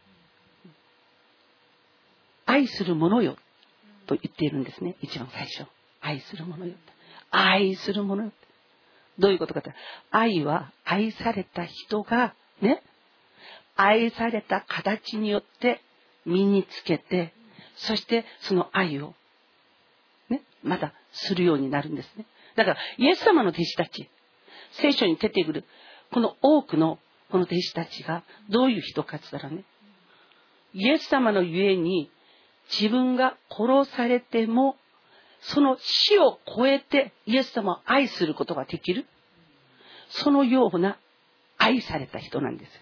愛する者よと言っているんですね。一番最初、愛する者よ、愛する者よ。どういうことかというと、愛は愛された人がね、愛された形によって身につけて、そしてその愛をねまたするようになるんですね。だからイエス様の弟子たち、聖書に出てくるこの多くのこの弟子たちがどういう人かって言ったらね、イエス様のゆえに自分が殺されてもその死を超えてイエス様を愛することができる、そのような愛された人なんです。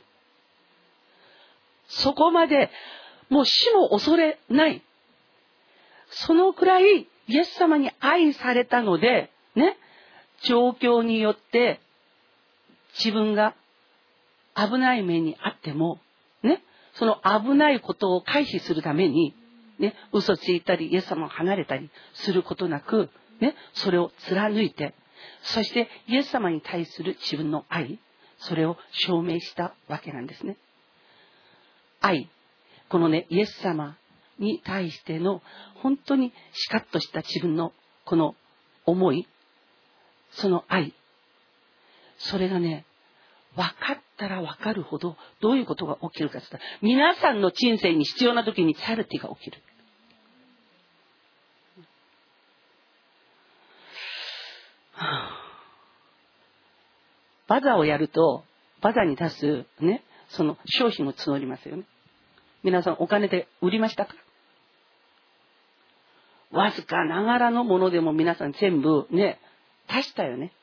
そこまでもう死も恐れない、そのくらいイエス様に愛されたのでね、状況によって自分が危ない目にあってもね、その危ないことを回避するためにね、嘘ついたりイエス様を離れたりすることなくね、それを貫いて、そしてイエス様に対する自分の愛、それを証明したわけなんですね。愛、このねイエス様に対しての本当にしかっとした自分のこの思い、その愛、それがね分かったら分かるほどどういうことが起きるかって言ったら、皆さんの人生に必要な時にチャリティーが起きる。バザーをやるとバザーに出すね、その商品を募りますよね。皆さんお金で売りましたか？わずかながらのものでも皆さん全部ね足したよね。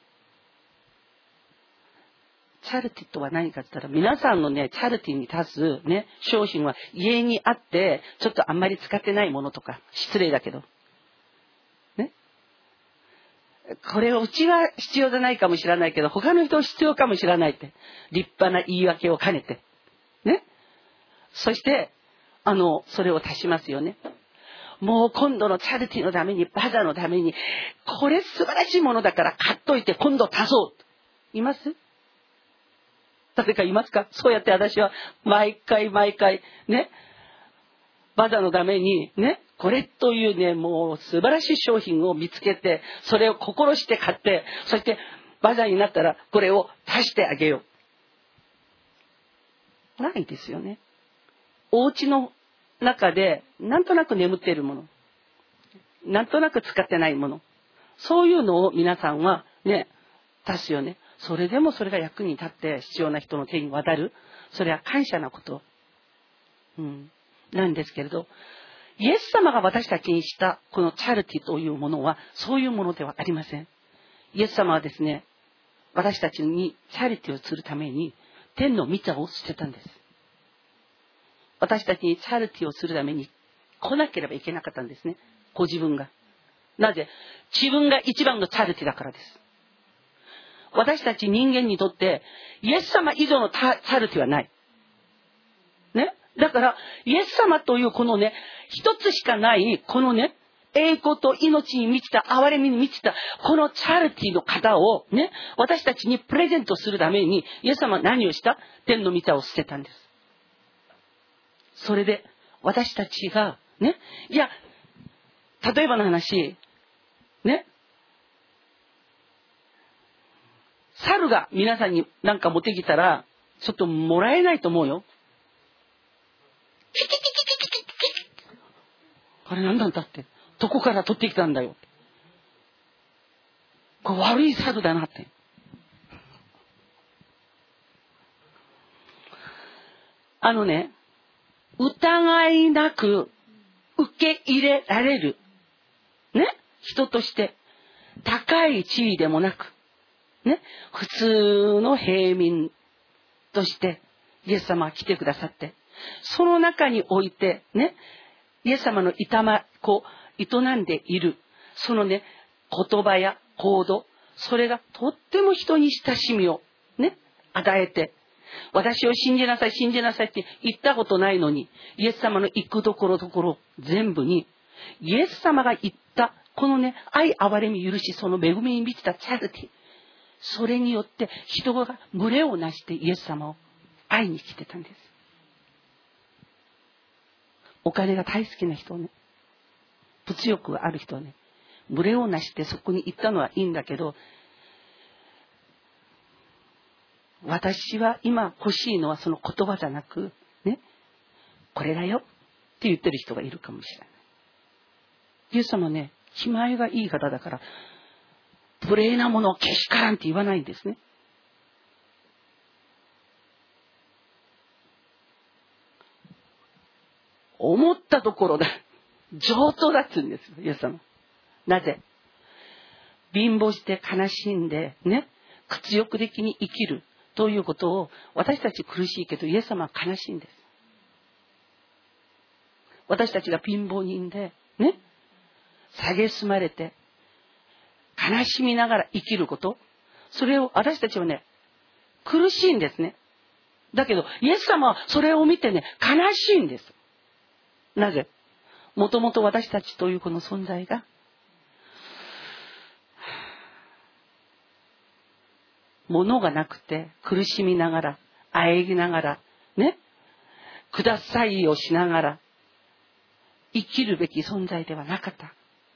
チャリティーとは何かって言ったら、皆さんのねチャリティーに足すね商品は家にあってちょっとあんまり使ってないものとか、失礼だけどね、これをうちは必要じゃないかもしれないけど他の人は必要かもしれないって立派な言い訳を兼ねてね、そしてあのそれを足しますよね。もう今度のチャリティーのために、バザーのためにこれ素晴らしいものだから買っといて今度足そう。います？誰かいますか？そうやって私は毎回毎回ね、バザーのためにね、これというねもう素晴らしい商品を見つけて、それを心して買って、そしてバザーになったらこれを足してあげよう。ないですよね。お家の中でなんとなく眠っているもの、なんとなく使ってないもの、そういうのを皆さんはね足すよね。それでもそれが役に立って必要な人の手に渡る、それは感謝なこと、うん、なんですけれど、イエス様が私たちにしたこのチャリティーというものはそういうものではありません。イエス様はですね、私たちにチャリティーをするために天の御座を捨てたんです。私たちにチャリティーをするために来なければいけなかったんですね、ご自分が。なぜ？自分が一番のチャリティーだからです。私たち人間にとってイエス様以上のチャリティーはないね。だからイエス様というこのね一つしかないこのね栄光と命に満ちた、憐れみに満ちたこのチャリティーの方をね、私たちにプレゼントするためにイエス様は何をした？天の御座を捨てたんです。それで私たちがね、いや例えばの話ね、猿が皆さんに何か持ってきたらちょっともらえないと思うよ。あれ何なんだって、どこから取ってきたんだよ、これ悪い猿だなって。あのね、 疑いなく受け入れられる、ね、人として、高い地位でもなく、ね、普通の平民として、イエス様は来てくださって、その中において、ね、イエス様のいたま、こう、営んでいる、そのね、言葉や行動、それがとっても人に親しみを、ね、与えて、私を信じなさい、信じなさいって言ったことないのに、イエス様の行くところどころ全部に、イエス様が言った、このね、愛、憐れみ、許し、その恵みに満ちたチャリティ、それによって人が群れをなしてイエス様を会いに来てたんです。お金が大好きな人ね、物欲がある人はね、群れをなしてそこに行ったのはいいんだけど、私は今欲しいのはその言葉じゃなく、ね、これだよって言ってる人がいるかもしれない。イエス様ね、気前がいい方だから、無礼なものをけしからんって言わないんですね。思ったところだ、上等だって言うんですよ、イエス様。なぜ？貧乏して悲しんでね、屈辱的に生きるということを、私たち苦しいけどイエス様は悲しいんです。私たちが貧乏人でね、蔑まれて悲しみながら生きること、それを私たちはね、苦しいんですね。だけどイエス様はそれを見てね、悲しいんです。なぜ？もともと私たちというこの存在が、物がなくて苦しみながら、あえぎながら、ね、くださいをしながら生きるべき存在ではなかった。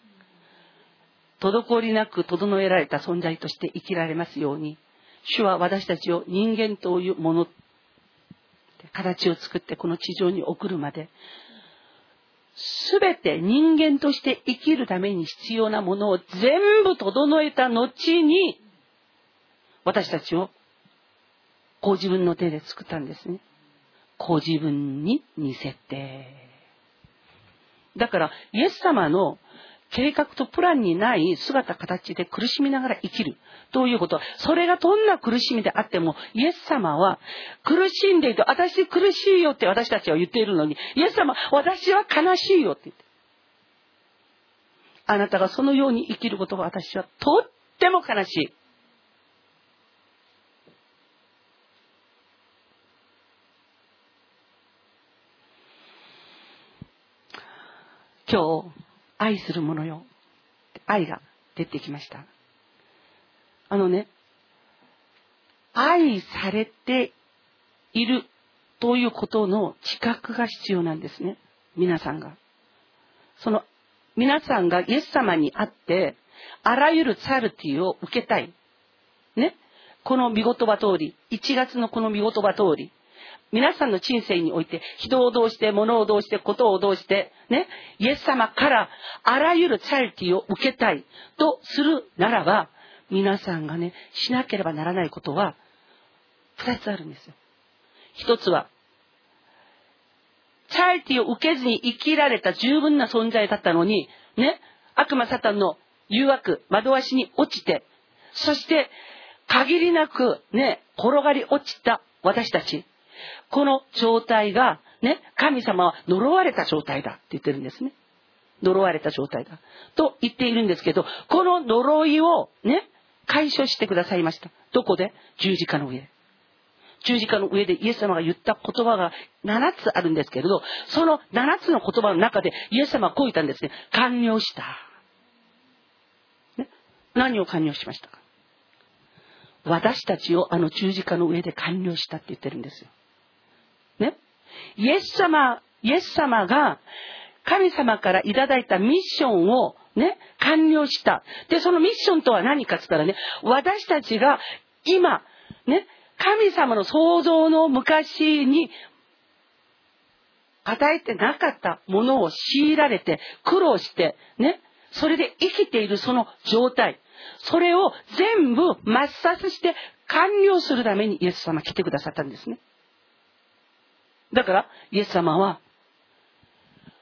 滞りなく整えられた存在として生きられますように、主は私たちを人間というもの、形を作ってこの地上に送るまで、すべて人間として生きるために必要なものを全部整えた後に、私たちをご自分の手で作ったんですね。ご自分に似せて。だからイエス様の計画とプランにない姿形で苦しみながら生きるということは、それがどんな苦しみであっても、イエス様は苦しんでいて、私苦しいよって私たちは言っているのに、イエス様、私は悲しいよって言って、あなたがそのように生きることは私はとっても悲しい。今日、愛する者よ、愛が出てきました。あのね、愛されているということの自覚が必要なんですね。皆さんが。その、皆さんがイエス様に会って、あらゆるチャリティーを受けたい。ね。この御言葉通り、いちがつのこの御言葉通り、皆さんの人生において、人をどうして、物をどうして、ことをどうして、ね、イエス様からあらゆるチャリティーを受けたいとするならば、皆さんがね、しなければならないことは、二つあるんですよ。一つは、チャリティーを受けずに生きられた十分な存在だったのに、ね、悪魔サタンの誘惑、惑わしに落ちて、そして、限りなくね、転がり落ちた私たち。この状態が、ね、神様は呪われた状態だって言ってるんですね。呪われた状態だ。と言っているんですけど、この呪いをね、解消してくださいました。どこで？十字架の上。十字架の上でイエス様が言った言葉がななつあるんですけれど、そのななつの言葉の中でイエス様はこう言ったんですね。完了した。ね、何を完了しましたか？私たちをあの十字架の上で完了したって言ってるんですよ。ね。イエス様、イエス様が神様からいただいたミッションをね、完了した。で、そのミッションとは何かって言ったらね、私たちが今、ね、神様の創造の昔に与えてなかったものを強いられて、苦労して、ね、それで生きているその状態。それを全部抹殺して完了するためにイエス様来てくださったんですね。だからイエス様は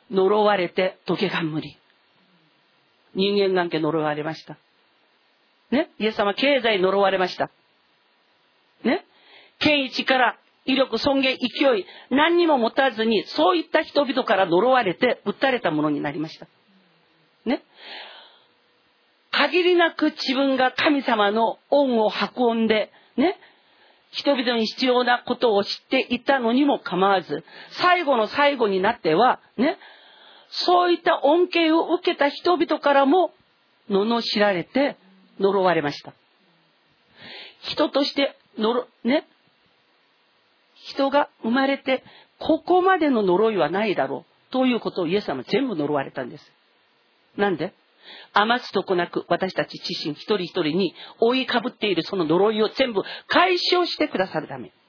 呪われて時計が無理。人間関係呪われました。ね。イエス様経済呪われました。ね。権威、力、威力、尊厳、勢い、何にも持たずに、そういった人々から呪われて、打たれたものになりました。ね。限りなく自分が神様の恩を運んで、ね。人々に必要なことを知っていたのにも構わず、最後の最後になっては、ね。そういった恩恵を受けた人々からも、罵られて、呪われました。人として、のろ、ね。人が生まれて、ここまでの呪いはないだろう。ということをイエス様は全部呪われたんです。なんで？余すとこなく私たち自身一人一人に覆いかぶっているその呪いを全部解消してくださるため。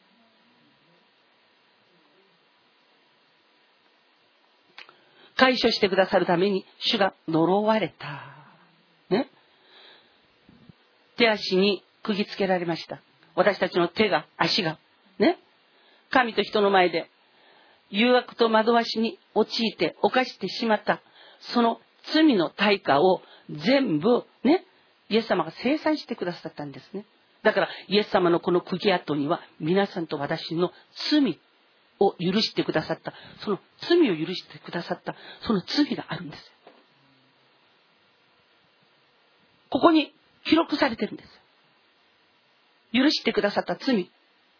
解消してくださるために主が呪われた。ね。手足に釘付けられました。私たちの手が、足が、ね。神と人の前で誘惑と惑わしに陥って犯してしまったその罪の対価を全部ね、イエス様が清算してくださったんですね。だからイエス様のこの釘跡には皆さんと私の罪を許してくださった、その罪を許してくださったその罪があるんです。ここに記録されてるんです。許してくださった罪。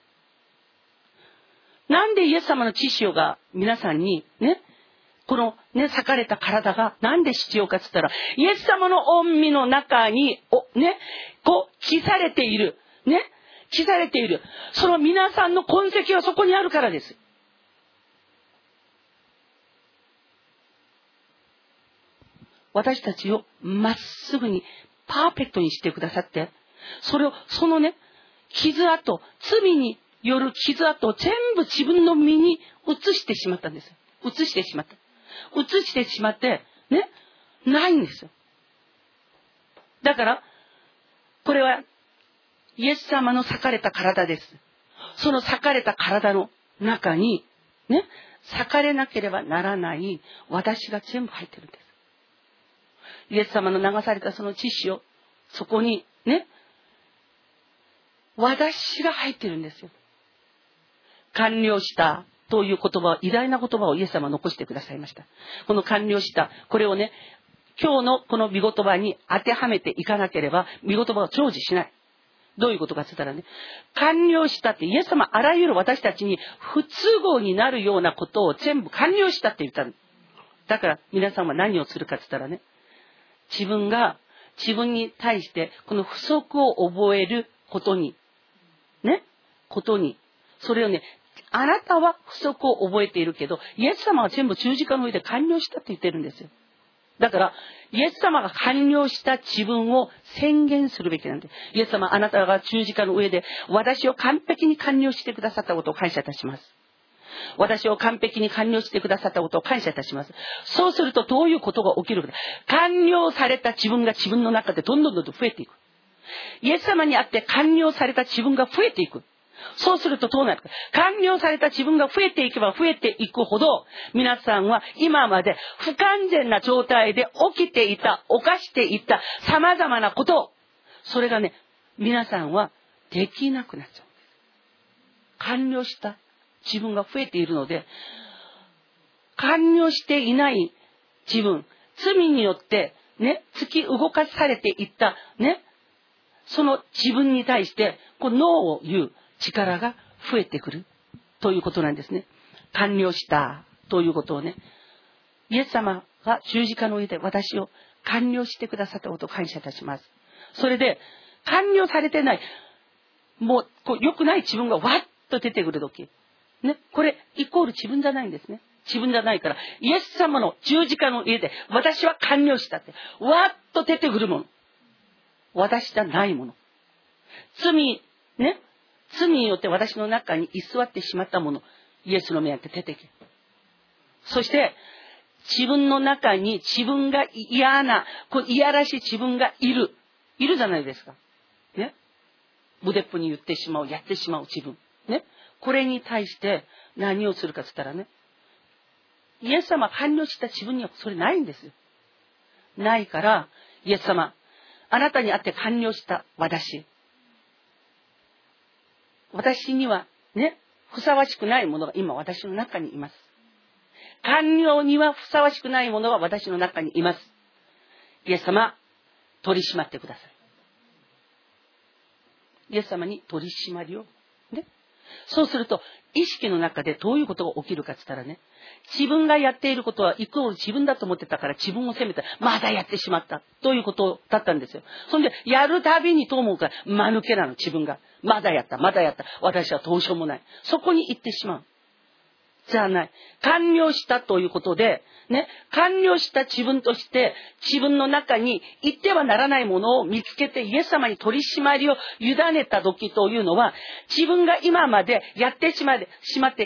なんでイエス様の血潮が皆さんにね、このね、裂かれた体がなんで必要かって言ったら、イエス様の御身の中に、お、ね、こう、記されている、ね、記されている、その皆さんの痕跡はそこにあるからです。私たちをまっすぐに、パーフェクトにしてくださって、それを、そのね、傷跡、罪による傷跡を全部自分の身に移してしまったんですよ。移してしまった。移してしまって、ね、ないんですよ。だから、これは、イエス様の裂かれた体です。その裂かれた体の中に、ね、裂かれなければならない私が全部入ってるんです。イエス様の流されたその血潮、そこに、ね、私が入ってるんですよ。完了したという言葉、偉大な言葉をイエス様は残してくださいました。この完了した、これをね、今日のこの御言葉に当てはめていかなければ、御言葉は成就しない。どういうことかって言ったらね、完了したってイエス様あらゆる私たちに不都合になるようなことを全部完了したって言ったの。だから皆さんは何をするかって言ったらね、自分が自分に対してこの不足を覚えることに、ね、ことに、それをね、あなたは不足を覚えているけど、イエス様は全部十字架の上で完了したって言ってるんですよ。だから、イエス様が完了した自分を宣言するべきなんです。イエス様、あなたが十字架の上で私を完璧に完了してくださったことを感謝いたします。私を完璧に完了してくださったことを感謝いたします。そうするとどういうことが起きるか。完了された自分が自分の中でどんどんどんどん増えていく。イエス様にあって完了された自分が増えていく。そうするとどうなるか。完了された自分が増えていけば増えていくほど、皆さんは今まで不完全な状態で起きていた、犯していた様々なことを、それがね、皆さんはできなくなっちゃうんです。完了した自分が増えているので、完了していない自分、罪によってね、突き動かされていったね、その自分に対してこうノーを言う力が増えてくるということなんですね。完了したということをね、イエス様が十字架の上で私を完了してくださったことを感謝いたします。それで完了されてない、もうこう良くない自分がわっと出てくるとき、ね、これイコール自分じゃないんですね。自分じゃないから、イエス様の十字架の上で私は完了したってわっと出てくるもの、私じゃないもの、罪ね、罪によって私の中に居座ってしまったもの、イエスの目当て出てきる。そして自分の中に自分が嫌な、こう嫌らしい自分がいるいるじゃないですかね。無っぽに言ってしまう、やってしまう自分ね。これに対して何をするかって言ったらね、 イエス様が完了した自分にはそれないんですよ。ないから、イエス様、あなたにあって完了した私。私にはね、ふさわしくないものが今私の中にいます。完了にはふさわしくないものが私の中にいます。イエス様、取り締まってください。イエス様に取り締まりを。ね。そうすると、意識の中でどういうことが起きるかって言ったらね、自分がやっていることはイコール自分だと思ってたから自分を責めた。まだやってしまった。ということだったんですよ。そんで、やるたびにと思うから、間抜けなの、自分が。まだやった、まだやった。私はどうしようもない。そこに行ってしまう。じゃない。完了したということで、ね、完了した自分として、自分の中に言ってはならないものを見つけて、イエス様に取り締まりを委ねた時というのは、自分が今までやってしまって、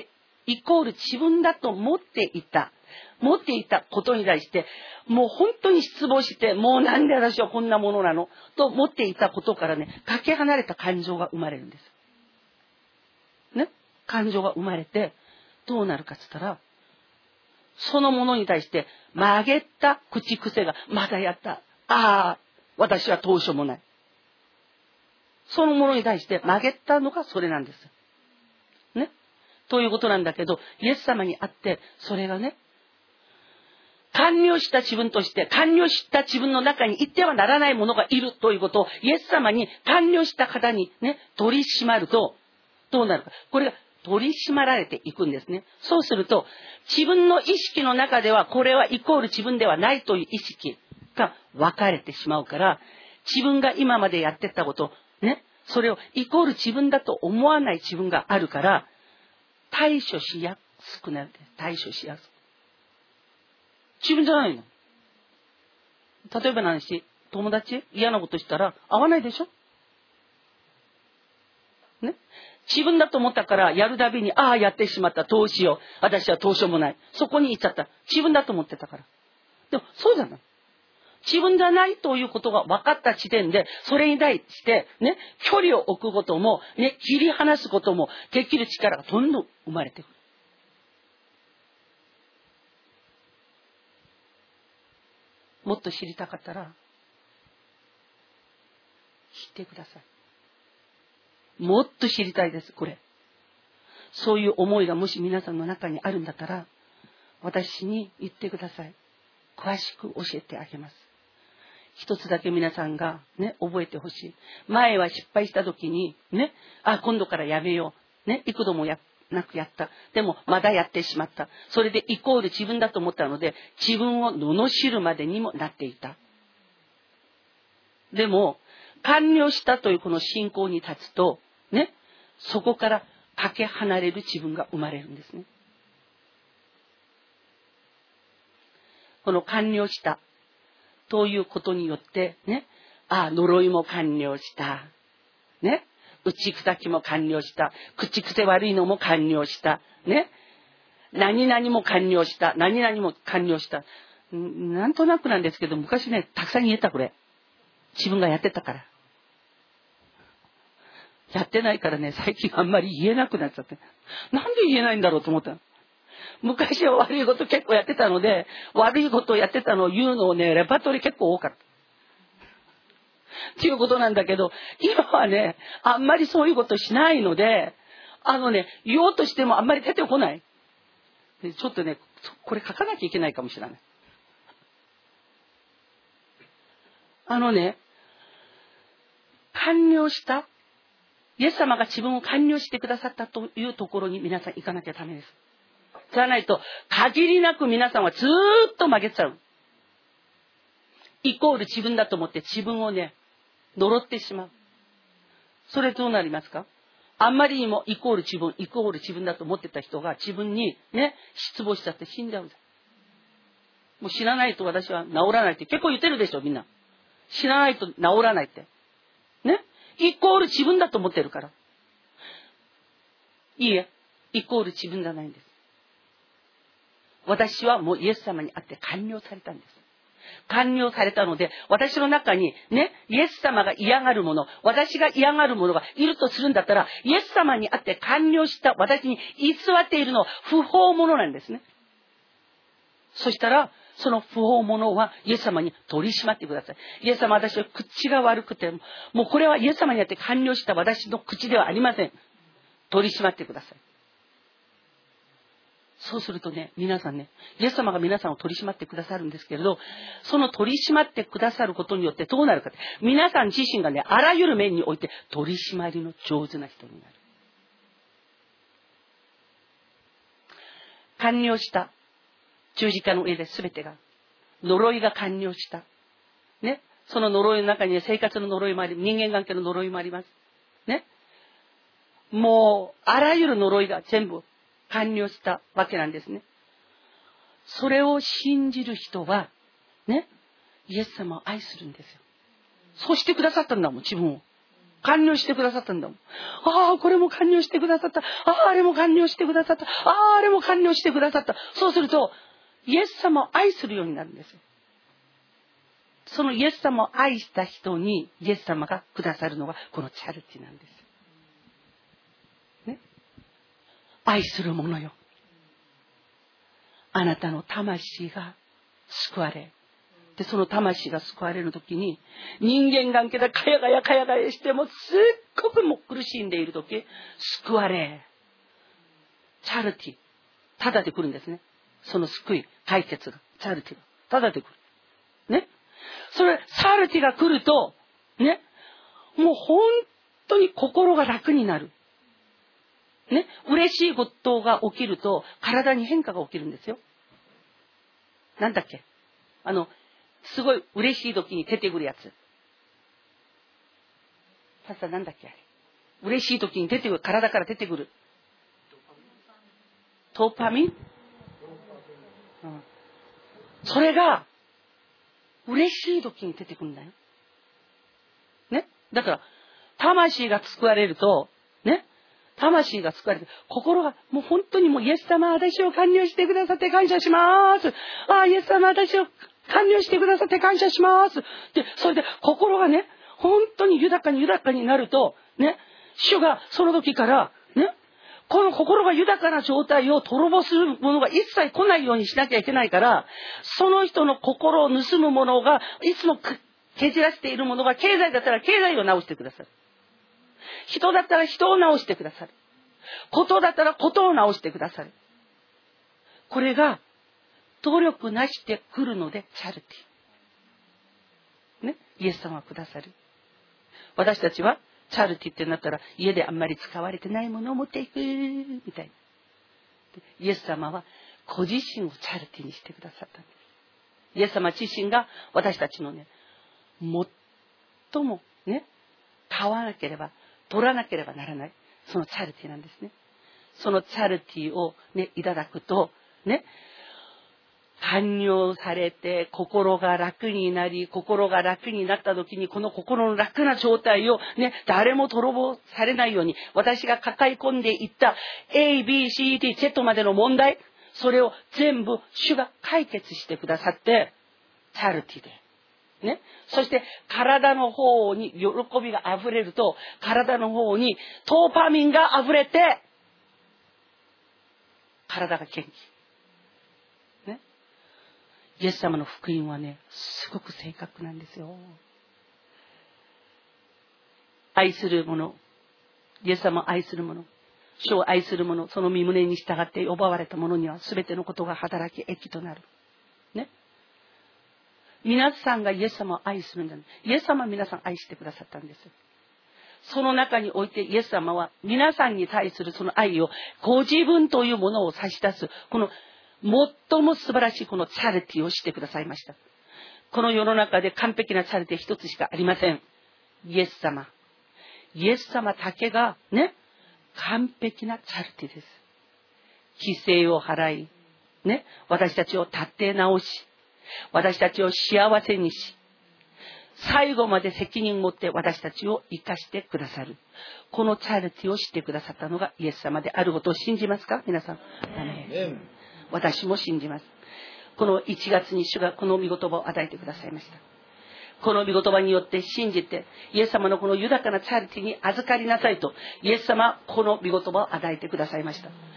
イコール自分だと思っていた。持っていたことに対して、もう本当に失望して、もうなんで私はこんなものなのと思っていたことからね、かけ離れた感情が生まれるんです。ね、感情が生まれて、どうなるかって言ったら、そのものに対して曲げた口癖が、まだやった。ああ、私はどうしようもない。そのものに対して曲げたのがそれなんです。ね。ということなんだけど、イエス様にあって、それがね、完了した自分として、完了した自分の中に言ってはならないものがいるということを、イエス様に完了した方にね、取り締まると、どうなるか。これが、取り締まられていくんですね。そうすると、自分の意識の中では、これはイコール自分ではないという意識が分かれてしまうから、自分が今までやってたこと、ね、それをイコール自分だと思わない自分があるから、対処しやすくなる。対処しやすく。自分じゃないの。例えば何し、友達嫌なことしたら、合わないでしょ？ね。自分だと思ったからやるたびに、ああやってしまった、どうしよう、私はどうしようもない、そこに行っちゃった。自分だと思ってたから。でもそうじゃない。自分じゃないということが分かった時点で、それに対してね、距離を置くこともね、切り離すこともできる力がどんどん生まれてくる。もっと知りたかったら知ってください。もっと知りたいです、これ。そういう思いがもし皆さんの中にあるんだったら、私に言ってください。詳しく教えてあげます。一つだけ皆さんがね、覚えてほしい。前は失敗した時にね、あ、今度からやめよう。ね、幾度もやなくやった。でもまだやってしまった。それでイコール自分だと思ったので、自分を罵るまでにもなっていた。でも、完了したというこの信仰に立つと、ね、そこからかけ離れる自分が生まれるんですね。この完了したということによって、ね、ああ、呪いも完了した。ね、内砕きも完了した。口癖悪いのも完了した。ね、何々も完了した。何々も完了した。なんとなくなんですけど、昔ね、たくさん言えた、これ。自分がやってたから。やってないからね、最近あんまり言えなくなっちゃって。なんで言えないんだろうと思ったの。昔は悪いこと結構やってたので、悪いことをやってたのを言うのをね、レパートリー結構多かった。っていうことなんだけど、今はね、あんまりそういうことしないので、あのね、言おうとしてもあんまり出てこない。でちょっとね、これ書かなきゃいけないかもしれない。あのね、完了した。イエス様が自分を完了してくださったというところに皆さん行かなきゃダメです。じゃないと、限りなく皆さんはずーっと曲げちゃう。イコール自分だと思って自分をね、呪ってしまう。それどうなりますか？あんまりにもイコール自分、イコール自分だと思ってた人が自分にね、失望しちゃって死んじゃう。もう知らないと私は治らないって結構言ってるでしょ、みんな。知らないと治らないって。ね？イコール自分だと思ってるから。いいえ、イコール自分じゃないんです。私はもうイエス様にあって完了されたんです。完了されたので、私の中にね、イエス様が嫌がるもの、私が嫌がるものがいるとするんだったら、イエス様にあって完了した私に偽っているのは不法者なんですね。 そしたら、その不法者はイエス様に取り締まってください。イエス様、私は口が悪くて、もうこれはイエス様によって完了した私の口ではありません。取り締まってください。そうするとね、皆さんね、イエス様が皆さんを取り締まってくださるんですけれど、その取り締まってくださることによってどうなるかって、皆さん自身がね、あらゆる面において取り締まりの上手な人になる。完了した。十字架の上で全てが、呪いが完了した。ね。その呪いの中に生活の呪いもあり、人間関係の呪いもあります。ね。もう、あらゆる呪いが全部完了したわけなんですね。それを信じる人は、ね、イエス様を愛するんですよ。そうしてくださったんだもん、自分を。完了してくださったんだもん。ああ、これも完了してくださった。ああ、あれも完了してくださった。ああ、あれも完了してくださった。そうすると、イエス様を愛するようになるんですよ。そのイエス様を愛した人にイエス様がくださるのがこのチャリティなんです。ね。愛する者よ。あなたの魂が救われ。で、その魂が救われるときに、人間関係でかやがやかやがやしてもすっごくも苦しんでいるとき、救われ。チャリティ。ただで来るんですね。その救い、解決が。チャリティが。ただで来る。ね。それ、チャリティが来ると、ね。もう本当に心が楽になる。ね。嬉しいことが起きると、体に変化が起きるんですよ。なんだっけ。あの、すごい嬉しい時に出てくるやつ。パスタなんだっけあれ。嬉しい時に出てくる、体から出てくる。ドーパミン、うん、それが、嬉しい時に出てくるんだよ。ね。だから、魂が救われると、ね。魂が救われる。心が、もう本当にもうイエス様私を完了してくださって感謝します。ああ、イエス様私を完了してくださって感謝します。で、それで心がね、本当に豊かに豊かになると、ね、主がその時から、ね、この心が豊かな状態を滅ぼすものが一切来ないようにしなきゃいけないから、その人の心を盗むものが、いつも蹴散らしているものが、経済だったら経済を直してくださる。人だったら人を直してくださる。ことだったらことを直してくださる。これが、努力なしで来るので、チャリティ。ね。イエス様はくださる。私たちは、チャリティってなったら、家であんまり使われてないものを持っていく、みたいな。イエス様は、ご自身をチャリティにしてくださったんです。イエス様自身が、私たちのね、最もね、買わなければ、取らなければならない、そのチャリティなんですね。そのチャリティをね、いただくと、ね、完了されて心が楽になり、心が楽になった時にこの心の楽な状態をね、誰も泥棒されないように、私が抱え込んでいった A、B、C、D、Z までの問題、それを全部主が解決してくださって、チャリティで。ね。そして体の方に喜びが溢れると、体の方にドーパミンが溢れて、体が元気。イエス様の福音はね、すごく正確なんですよ。愛する者、イエス様を愛する者、主を愛する者、その身胸に従って呼ばわれた者には全てのことが働き益となる。ね。皆さんがイエス様を愛するんだ、ね。イエス様は皆さん愛してくださったんです。その中においてイエス様は皆さんに対するその愛をご自分というものを差し出す、この最も素晴らしいこのチャリティをしてくださいました。この世の中で完璧なチャリティ一つしかありません。イエス様。イエス様だけがね、完璧なチャリティです。犠牲を払い、ね、私たちを立て直し、私たちを幸せにし、最後まで責任を持って私たちを生かしてくださる。このチャリティをしてくださったのがイエス様であることを信じますか皆さん。私も信じます。このいちがつに主がこの御言葉を与えてくださいました。この御言葉によって信じて、イエス様のこの豊かなチャリティに預かりなさいと、イエス様はこの御言葉を与えてくださいました。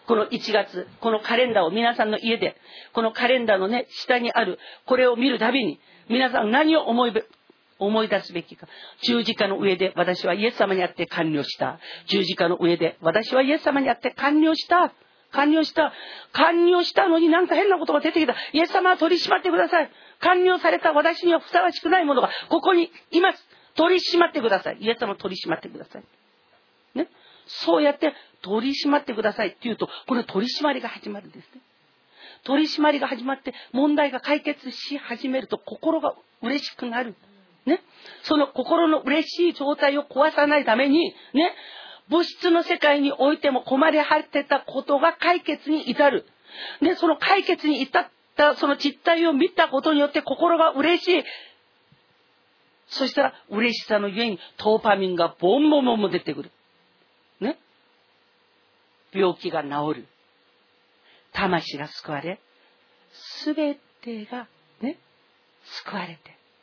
このいちがつ、このカレンダーを皆さんの家で、このカレンダーのね、下にある、これを見るたびに、皆さん何を思いべ、思い出すべきか。十字架の上で私はイエス様にあって完了した。十字架の上で私はイエス様にあって完了した。完了した。完了したのになんか変なことが出てきた。イエス様は取り締まってください。完了された私にはふさわしくないものがここにいます。取り締まってください。イエス様取り締まってください。ね。そうやって取り締まってくださいって言うと、この取り締まりが始まるんですね。取り締まりが始まって問題が解決し始めると心が嬉しくなる。ね。その心の嬉しい状態を壊さないために、ね。物質の世界においても困り果てたことが解決に至る。で、その解決に至ったその実態を見たことによって心が嬉しい。そしたら嬉しさのゆえにドーパミンがボンボンボンボン出てくる。ね。病気が治る。魂が救われ、すべてがね、救われて、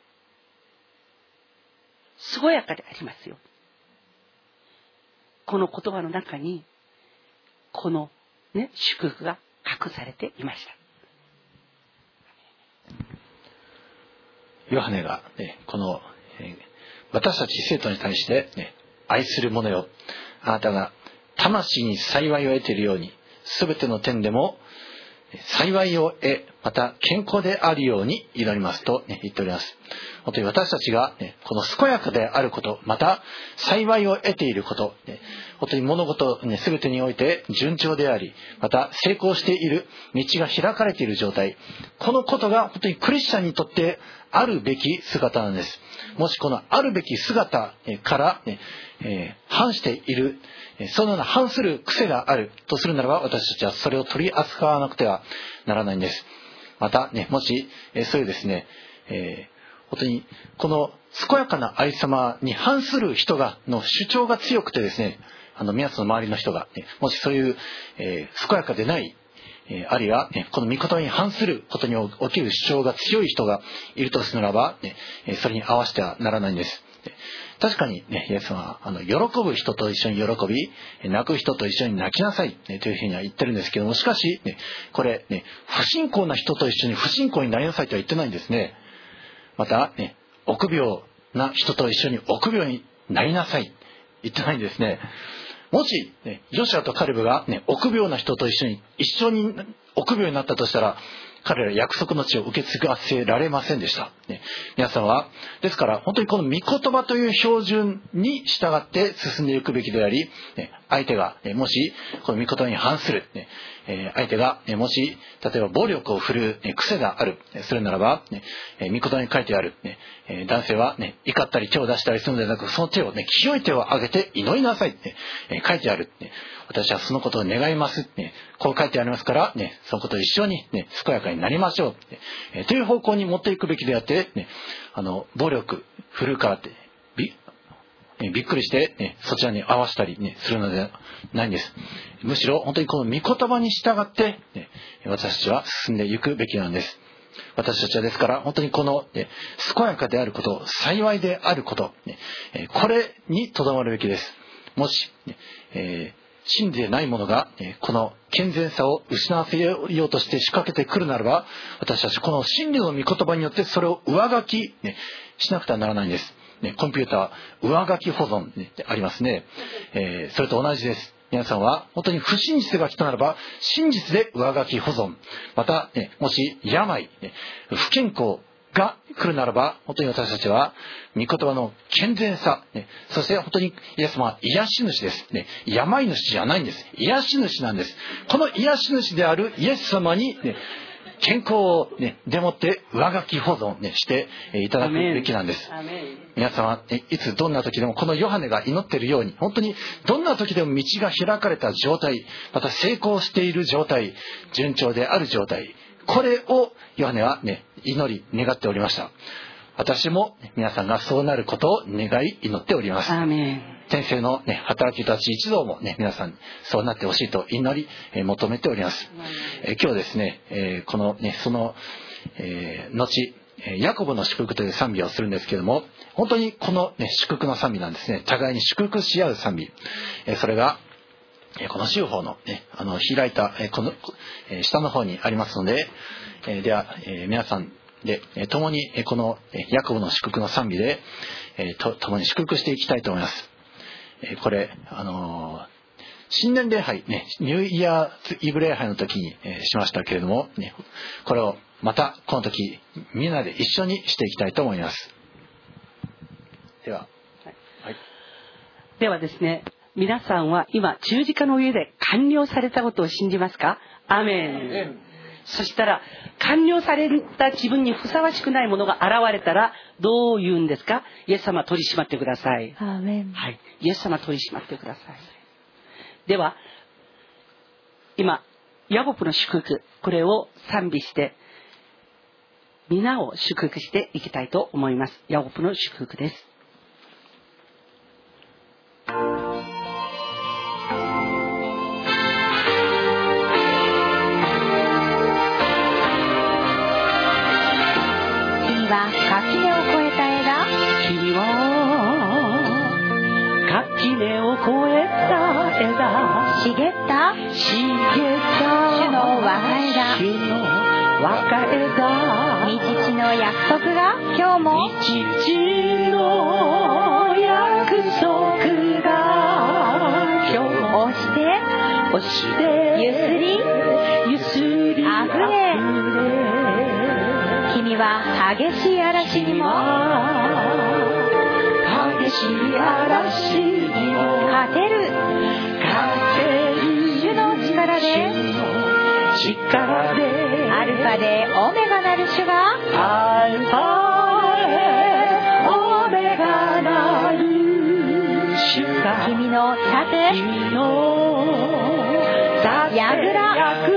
健やかでありますよ。この言葉の中に、このね、祝福が隠されていました。 ヨハネが、ね、この、えー、私たち生徒に対して、ね、愛する者よ、あなたが魂に幸いを得ているように、すべての点でも幸いを得、また健康であるように祈りますと、ね、言っております。本当に私たちが、ね、この健やかであること、また幸いを得ていること、ね、本当に物事、ね、全てにおいて順調であり、また成功している道が開かれている状態、このことが本当にクリスチャンにとってあるべき姿なんです。もしこのあるべき姿から、ねえー、反している、そのような反する癖があるとするならば、私たちはそれを取り扱わなくてはならないんです。また、ね、もし、えー、そういうですね、えー本当にこの健やかな愛様に反する人がの主張が強くてですね、あの皆さんの周りの人が、ね、もしそういう、えー、健やかでない、えー、あるいは、ね、この御言葉に反することに起きる主張が強い人がいるとするならば、ね、それに合わせてはならないんです。確かにね、イエスはあの喜ぶ人と一緒に喜び、泣く人と一緒に泣きなさい、ね、というふうには言ってるんですけども、しかし、ね、これ、ね、不信仰な人と一緒に不信仰になりなさいとは言ってないんですね。また、ね、臆病な人と一緒に臆病になりなさい言ってないんですね。もし、ね、ヨシュアとカレブが、ね、臆病な人と一緒に一緒に臆病になったとしたら、彼ら約束の地を受け継がせられませんでした、ね、皆さんはですから本当にこの御言葉という標準に従って進んでいくべきであり、ね、相手が、ね、もしこの御言葉に反する、ねえー、相手が、ね、もし例えば暴力を振るう、ね、癖があるするならば、ねえー、御言葉に書いてある、ねえー、男性は、ね、怒ったり手を出したりするのではなく、その手を、ね、清い手を上げて祈りなさい、ねえー、書いてある、ね、私はそのことを願います、ね、こう書いてありますから、ね、そのことを一緒に、ね、健やかになりましょう、ねえー、という方向に持っていくべきであって、ね、あの暴力振るうからってびびっくりして、ね、そちらに合わせたり、ね、するのではないんです。むしろ本当にこの御言葉に従って、ね、私たちは進んでいくべきなんです。私たちはですから本当にこの、ね、健やかであること、幸いであること、ね、これにとどまるべきです。もし、ねえー真でないものがこの健全さを失わせようとして仕掛けてくるならば、私たちこの真理の御言葉によってそれを上書き、ね、しなくてはならないんです、ね、コンピューター上書き保存、ね、ありますね、えー、それと同じです。皆さんは本当に不真実が来たならば真実で上書き保存、また、ね、もし病、ね、不健康が来るならば、本当に私たちは御言葉の健全さ、ね、そして本当にイエス様は癒し主です、ね、病主じゃないんです。癒し主なんです。この癒し主であるイエス様に、ね、健康を、ね、でもって上書き保存、ね、していただくべきなんです。皆様、いつどんな時でもこのヨハネが祈っているように、本当にどんな時でも道が開かれた状態、また成功している状態、順調である状態、これをヨハネは、ね、祈り願っておりました。私も皆さんがそうなることを願い祈っております。 アーメン。 天性の、ね、働き人たち一同も、ね、皆さんそうなってほしいと祈り、えー、求めております。えー、今日ですね、えー、この、ね、その、えー、後ヤコブの祝福という賛美をするんですけれども、本当にこの、ね、祝福の賛美なんですね。互いに祝福し合う賛美、えー、それがこの州法の、ね、あの開いたこの下の方にありますので、では皆さんで共にこのヤコブの祝福の賛美でと共に祝福していきたいと思います。これあの新年礼拝、ね、ニューイヤーイブ礼拝の時にしましたけれども、ね、これをまたこの時みんなで一緒にしていきたいと思います。では、はい、 ではですね、皆さんは今十字架の上で完了されたことを信じますか？アーメン。そしたら完了された自分にふさわしくないものが現れたらどう言うんですか？イエス様取り締まってください。 アーメン。 はい、イエス様取り締まってください。では今ヤコブの祝福、これを賛美して皆を祝福していきたいと思います。ヤコブの祝福です。 垣根を越えた枝、 君は垣根を越えた枝、 茂った茂った主の若枝、 主の若枝、 道地の約束が今日も道地の約束が今日も押して押してゆすりゆすりあふれ、君は激しい嵐にも激しい嵐にも勝てる勝てる主の力で力でアルファでオメガなる主がアルファでオメガなる主が君の盾君の盾やぐら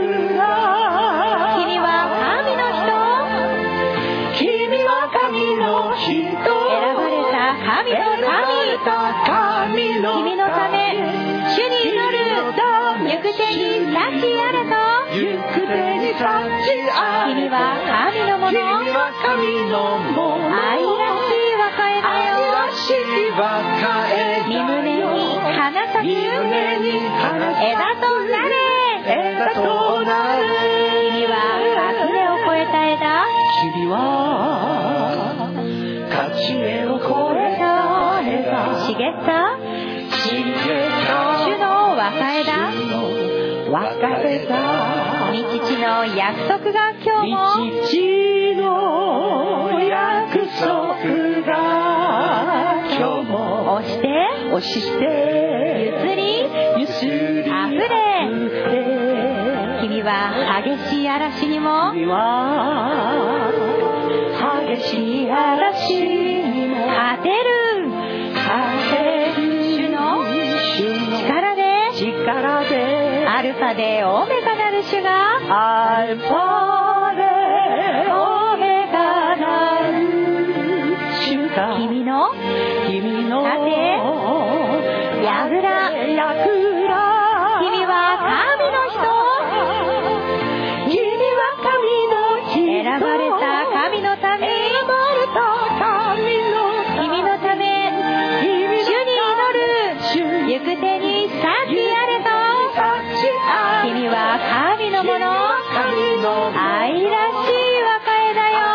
君は神の人、 君は神の人、 選ばれた神の神、君のため主に祈る、行く手に立ちあれと、 行く手に立ちあれと、 君は神のもの、 君は神のもの、 愛らしい若枝よ、 愛らしい若枝よ、 身胸に花咲く枝となれ、 枝となれ、 君は垣根を越えた枝、 君は垣根を越えた枝、 茂った茂った主の若枝、 若枝、 道地の約束が今日も道地の約束が今日も押して押してゆすりゆすりあふれ、君は激しい嵐にも君は激しい嵐にも勝てる勝てる主の力で力でアルファでオメガなる主がアルファでオメガなる主が君の君の盾やぐら、 やぐら、 君は神の人、 君は神の人、 選ばれた神のため、 選ばれた神の君のため主に祈る、 主行く手に幸あれと、君は神のもの、 神の愛らしい若枝よ、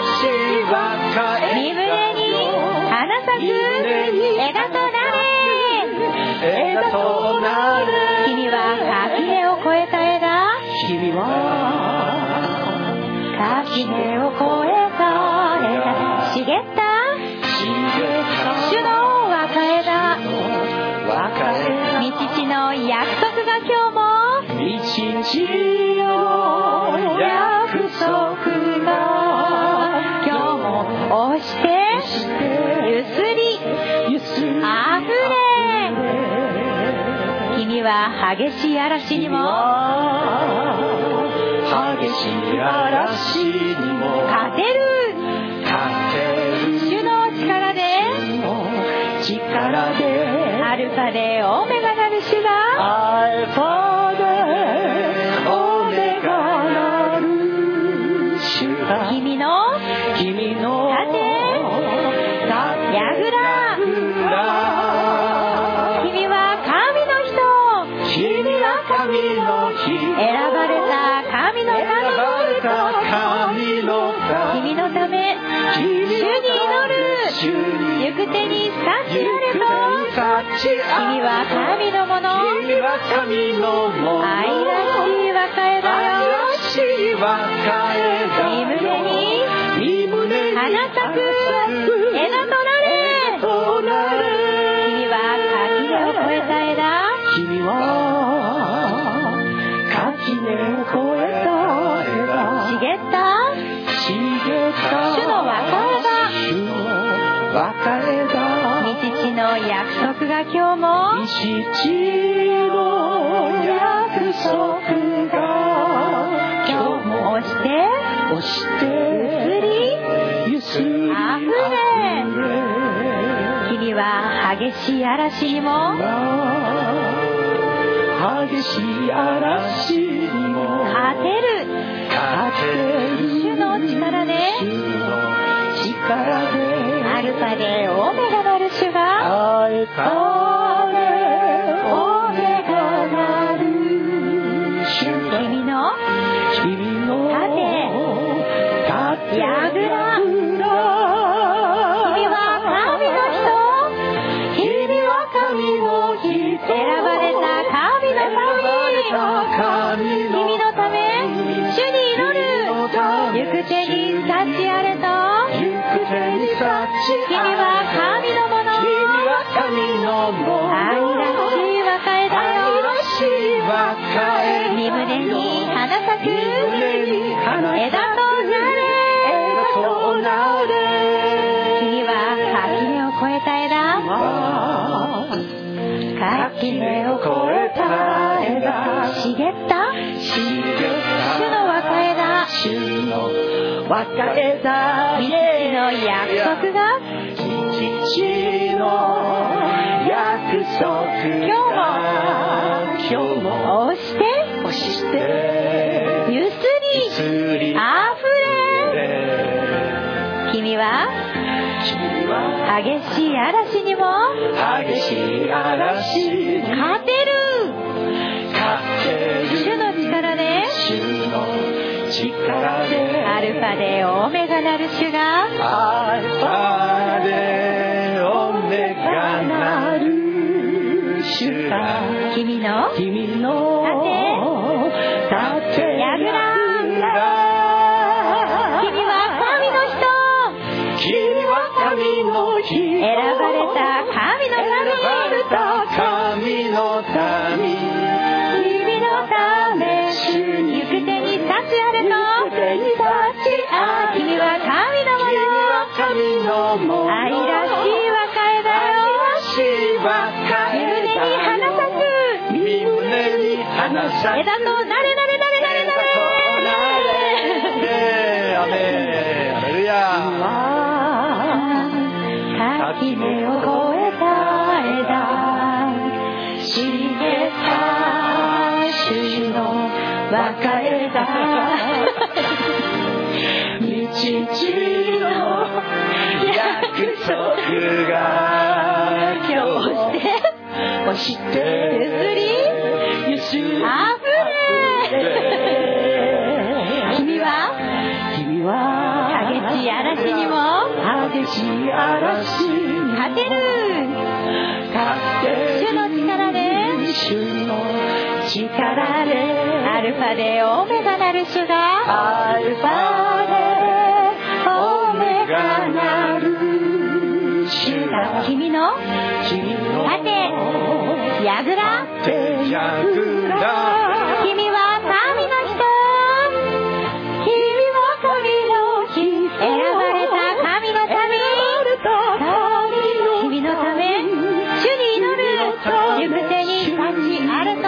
身胸に花咲く枝となれ、 枝となれ、 君は垣根を越えた枝、 君は垣根を越えた枝、茂った主の若枝、 若枝、 道地の約束が今日も道地の約束が今日も押してゆすりゆすりあふれ、君は激しい嵐にも激しい嵐にも勝てる勝てる主の力で力でアルファでオメガなる主がアルファでオメガなる主が君の君の盾やぐら、君は神の人、 君神の君のため主に祈る。行く手に幸あれと。君は神のもの。愛らしい和歌えだよ。身胸に花咲く枝となれ。君は垣根を越えた枝。 君は垣根を越えた枝。 茂った主の和歌枝。 和歌枝。 御父の約束が今日も。 御父の約束が今日も押して押してゆすりあふれ。君は激しい嵐にも激しい嵐にも勝てる。主の力で力でアルファでオメガなる主がアルファでオメガなる主が君の君の盾やぐら。君は神の人。 君は神の人。 選ばれた神の民。君のため主に祈る。行く手に幸あれと。君は神のもの。愛らしい和歌えだよ。身胸に花咲く枝となれ。君は垣根を越えた枝。垣根を越えた枝。茂った主の和歌枝。 和歌枝。 御父の約束が父の約束が今日も押して押してゆすりあふれ。君は激しい嵐にも激しい嵐に勝てる。主の力で力でアルファでオメガなる主がアルファでオメガなる主が君の君の盾やぐら。君は神の人。 君は神の人。 選ばれた神の民。 選ばれた神の民。 君のため行く手に幸あれと。君は神のもの。愛らしい和歌えだよ。身胸に花咲く枝となれなれなれなれなれ。 アメン。ハレルヤ。 垣根を越えた枝。茂った主の和歌枝。 父の約束が今日押して押してゆすりゆすりあふれ。君は君は激しい嵐にも激しい嵐に勝てる。 勝てる。 主の力で主の力でアルファでオメガなる主がアルファでオメガなる主が君の君の盾やぐら。 盾やぐら。 君は神の人。君は神の人。選ばれた神の民。君のため主に祈る。行く手に幸あると。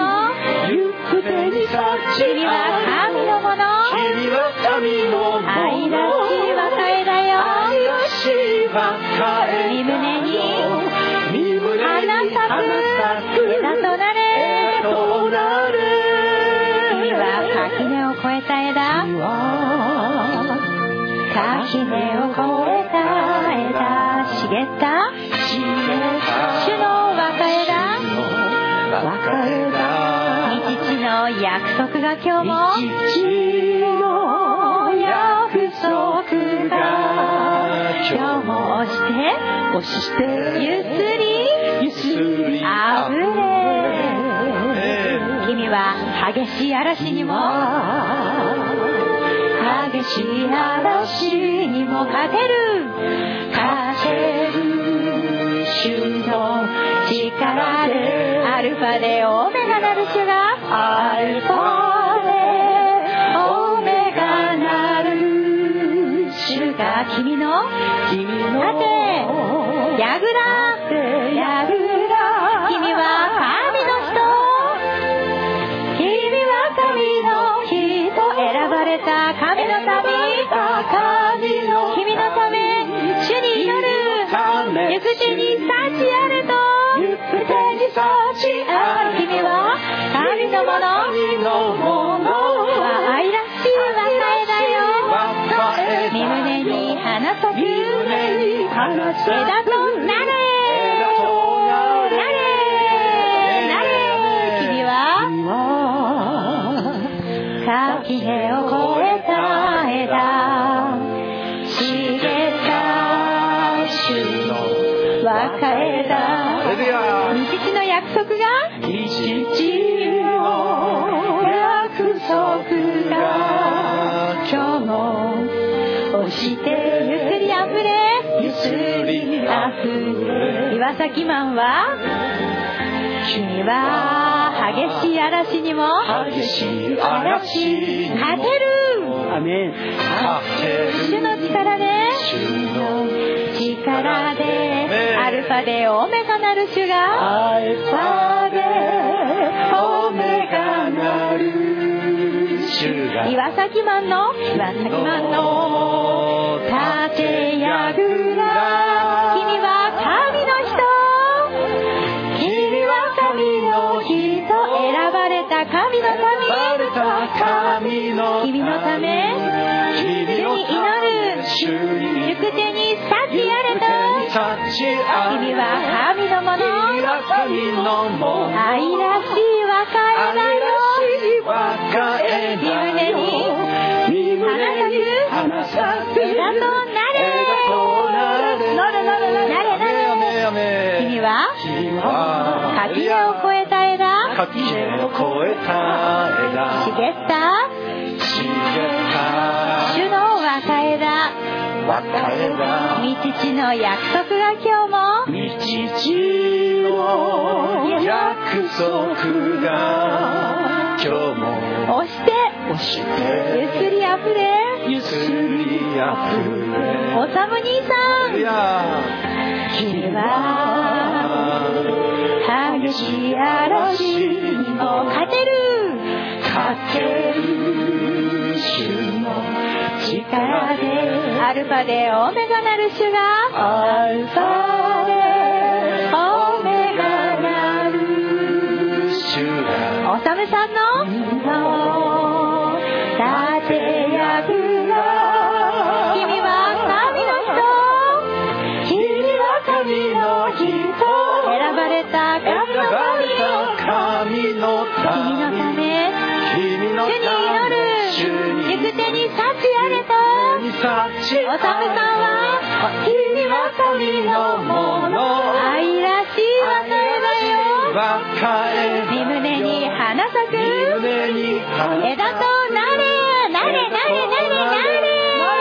君は神のもの。愛らしい和歌えだよ。身胸に花咲く枝となれ。君は垣根を越えた枝。垣根を越えた枝。茂った主の和歌枝。御父の約束が今日も押して押してゆすりゆすりあぶれ君は激しい嵐にも激しい嵐にも勝てる勝てる主の力でアルファでオメガなる主がアルファでオメガなる主が君の君の盾やぐらやぐら君は神の人君は神の人選ばれた神の民君のため主に祈る行く手に幸あれと行く手に幸あれ君は神のもの神のもの愛らしい和えだよ身胸に花咲く枝となれなれなれ君は垣根を越えた枝茂った主の若枝日父の約束が日父の約束が今日も押してゆすりあふれゆすりあふれ岩崎マンは君は激しい嵐にも激しい嵐勝てるアメン主の力で主の力でアルファでオメガなる主がアルファでオメガなる主が岩崎マンの岩崎マンの盾やぐら君は神の人君は神の人選ばれた神の民君のため主に祈る行く手に幸あれと君は神のもの愛らしい若枝よ身胸に花咲く枝となれなれなれなれ君は垣根を越えた枝垣根を越えた枝茂った茂った主の若枝若枝御父の約束が今日も御父の約束が今日も押して押してゆすりあふれゆすりあふれおさむ兄さんいや君は激しい嵐にも勝てる勝てる主の力でアルファでオメガなる主がアルファでオメガなる主がおさむさんの盾やぐら君は神の人君は神の人選ばれた神の神の君のため君の主に祈る行く手に幸あれとおさむさんは君は神のもの愛らしい若枝よ身胸に花咲く枝となれなれなれなれなれ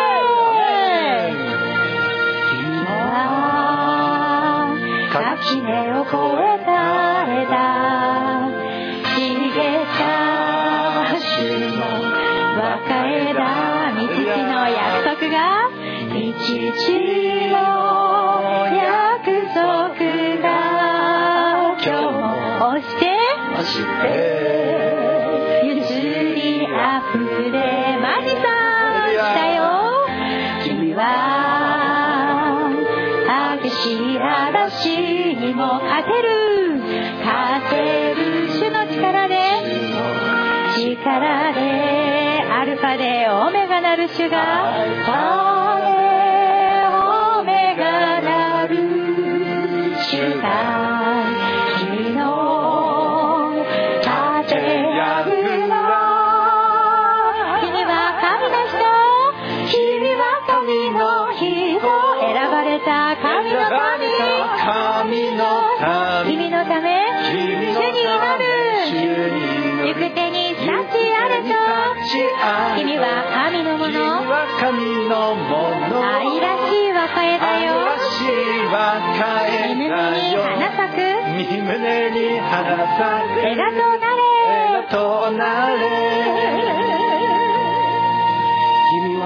君は垣根を越えた枝茂った主の若枝御父の約束が御父の約束が今日も押して押してゆすりあふれマジさん来たよ君は激しい嵐にも勝てる勝てる主の力で力でアルファでオメガなる主がアルファでオメガなる主が君の盾やぐら君は神の人君は神の人選ばれた君は神のもの、愛らしい和歌絵だよ。身胸に花咲く、枝となれ。 君は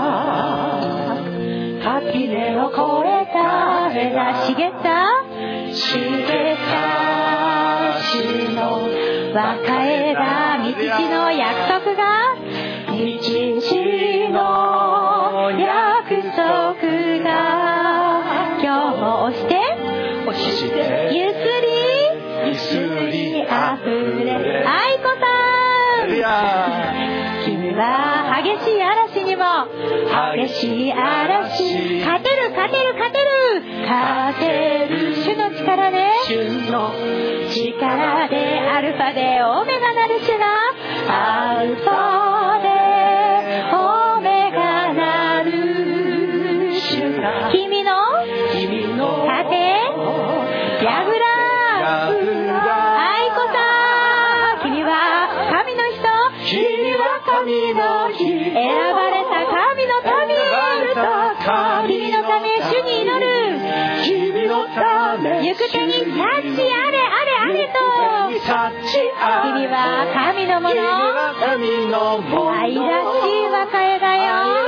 垣根を越えた枝、 茂った茂った種の和歌絵だ。道の約束が、道の約束が、今日も押して押してゆすりゆすりあふれ愛子さん、君は激しい嵐にも激しい嵐、勝てる勝てる勝てる勝てる、主の力で主の力でアルファでオメガなる主が、アルファでオメガなる主が、君の君の盾やぐら愛子さん、君は神の人、 君は神の日、 選ばれた神の民、君のため主に祈る、 君のため行く手にタッチあれあれあれと、君は神のもの、愛らしい和歌絵だよ。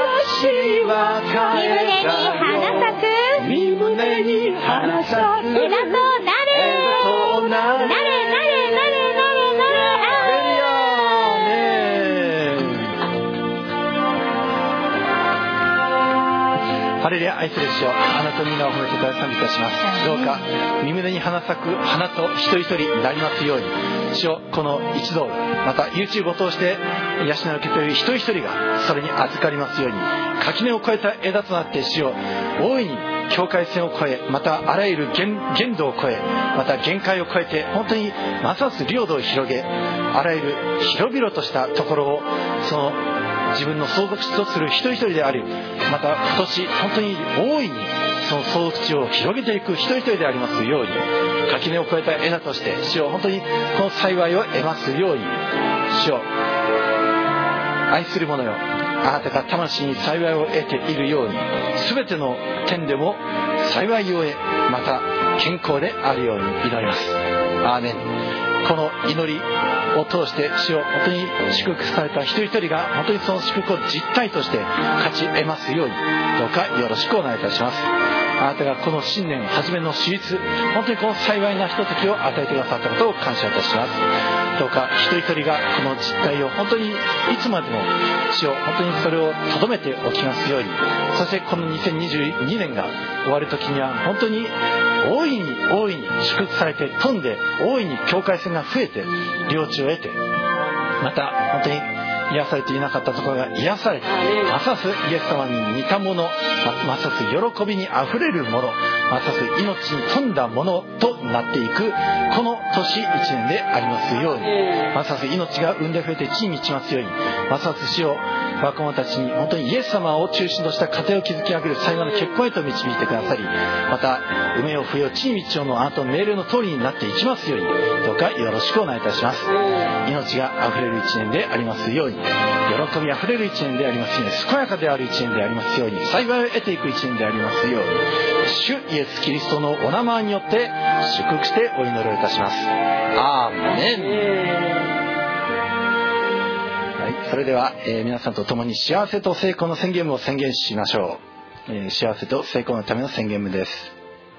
身胸に花咲く、 身胸に花咲く、 枝となれなれなれなれなれなれハレルヤ、愛する主よ、あなたの皆を褒めてくださいいたします。どうか身胸に花咲く花と一人一人になりますように、主よ、この一同また YouTube を通して養いを受けている一人一人がそれに預かりますように、垣根を越えた枝となって主よ、大いに境界線を越え、またあらゆる 限, 限度を超え、また限界を超えて、本当にますます領土を広げ、あらゆる広々としたところをその自分の相続地とする一人一人であり、また今年本当に大いにその相続地を広げていく一人一人でありますように、垣根を越えた枝として主よ、本当にこの幸いを得ますように、主よ、愛する者よ、あなたが魂に幸いを得ているように、全ての点でも幸いを得、また健康であるように祈ります。アーメン。この祈りを通して主を本当に祝福された一人一人が本当にその祝福を実体として勝ち得ますように、どうかよろしくお願いいたします。あなたがこの新年初めの手術、本当にこの幸いなひとときを与えてくださったことを感謝いたします。どうか一人一人がこの実体を本当にいつまでも主を本当にそれを留めておきますように、そしてこのにせんにじゅうにねんが終わる時には本当に大いに大いに祝福されて飛んで、大いに境界線が増えて領地を得て、また本当に癒されていなかったところが癒されて、ますますイエス様に似たもの、ますます喜びにあふれるもの、ますます命に富んだものとなっていくこの年一年でありますように、ますます命が生んで増えて地に満ちますように、ますます主を若者たちに本当にイエス様を中心とした家庭を築き上げる最後の結婚へと導いてくださり、また埋めよ増えよ地に満ちよのあなたの命令の通りになっていきますように、どうかよろしくお願いいたします。命があふれる一年でありますように、喜びあふれる一年でありますように、健やかである一年でありますように、幸いを得ていく一年でありますように、主イエスキリストのお名前によって祝福してお祈りをいたします。アーメン。はい、それでは、えー、皆さんと共に幸せと成功の宣言文を宣言しましょう。えー、幸せと成功のための宣言文です。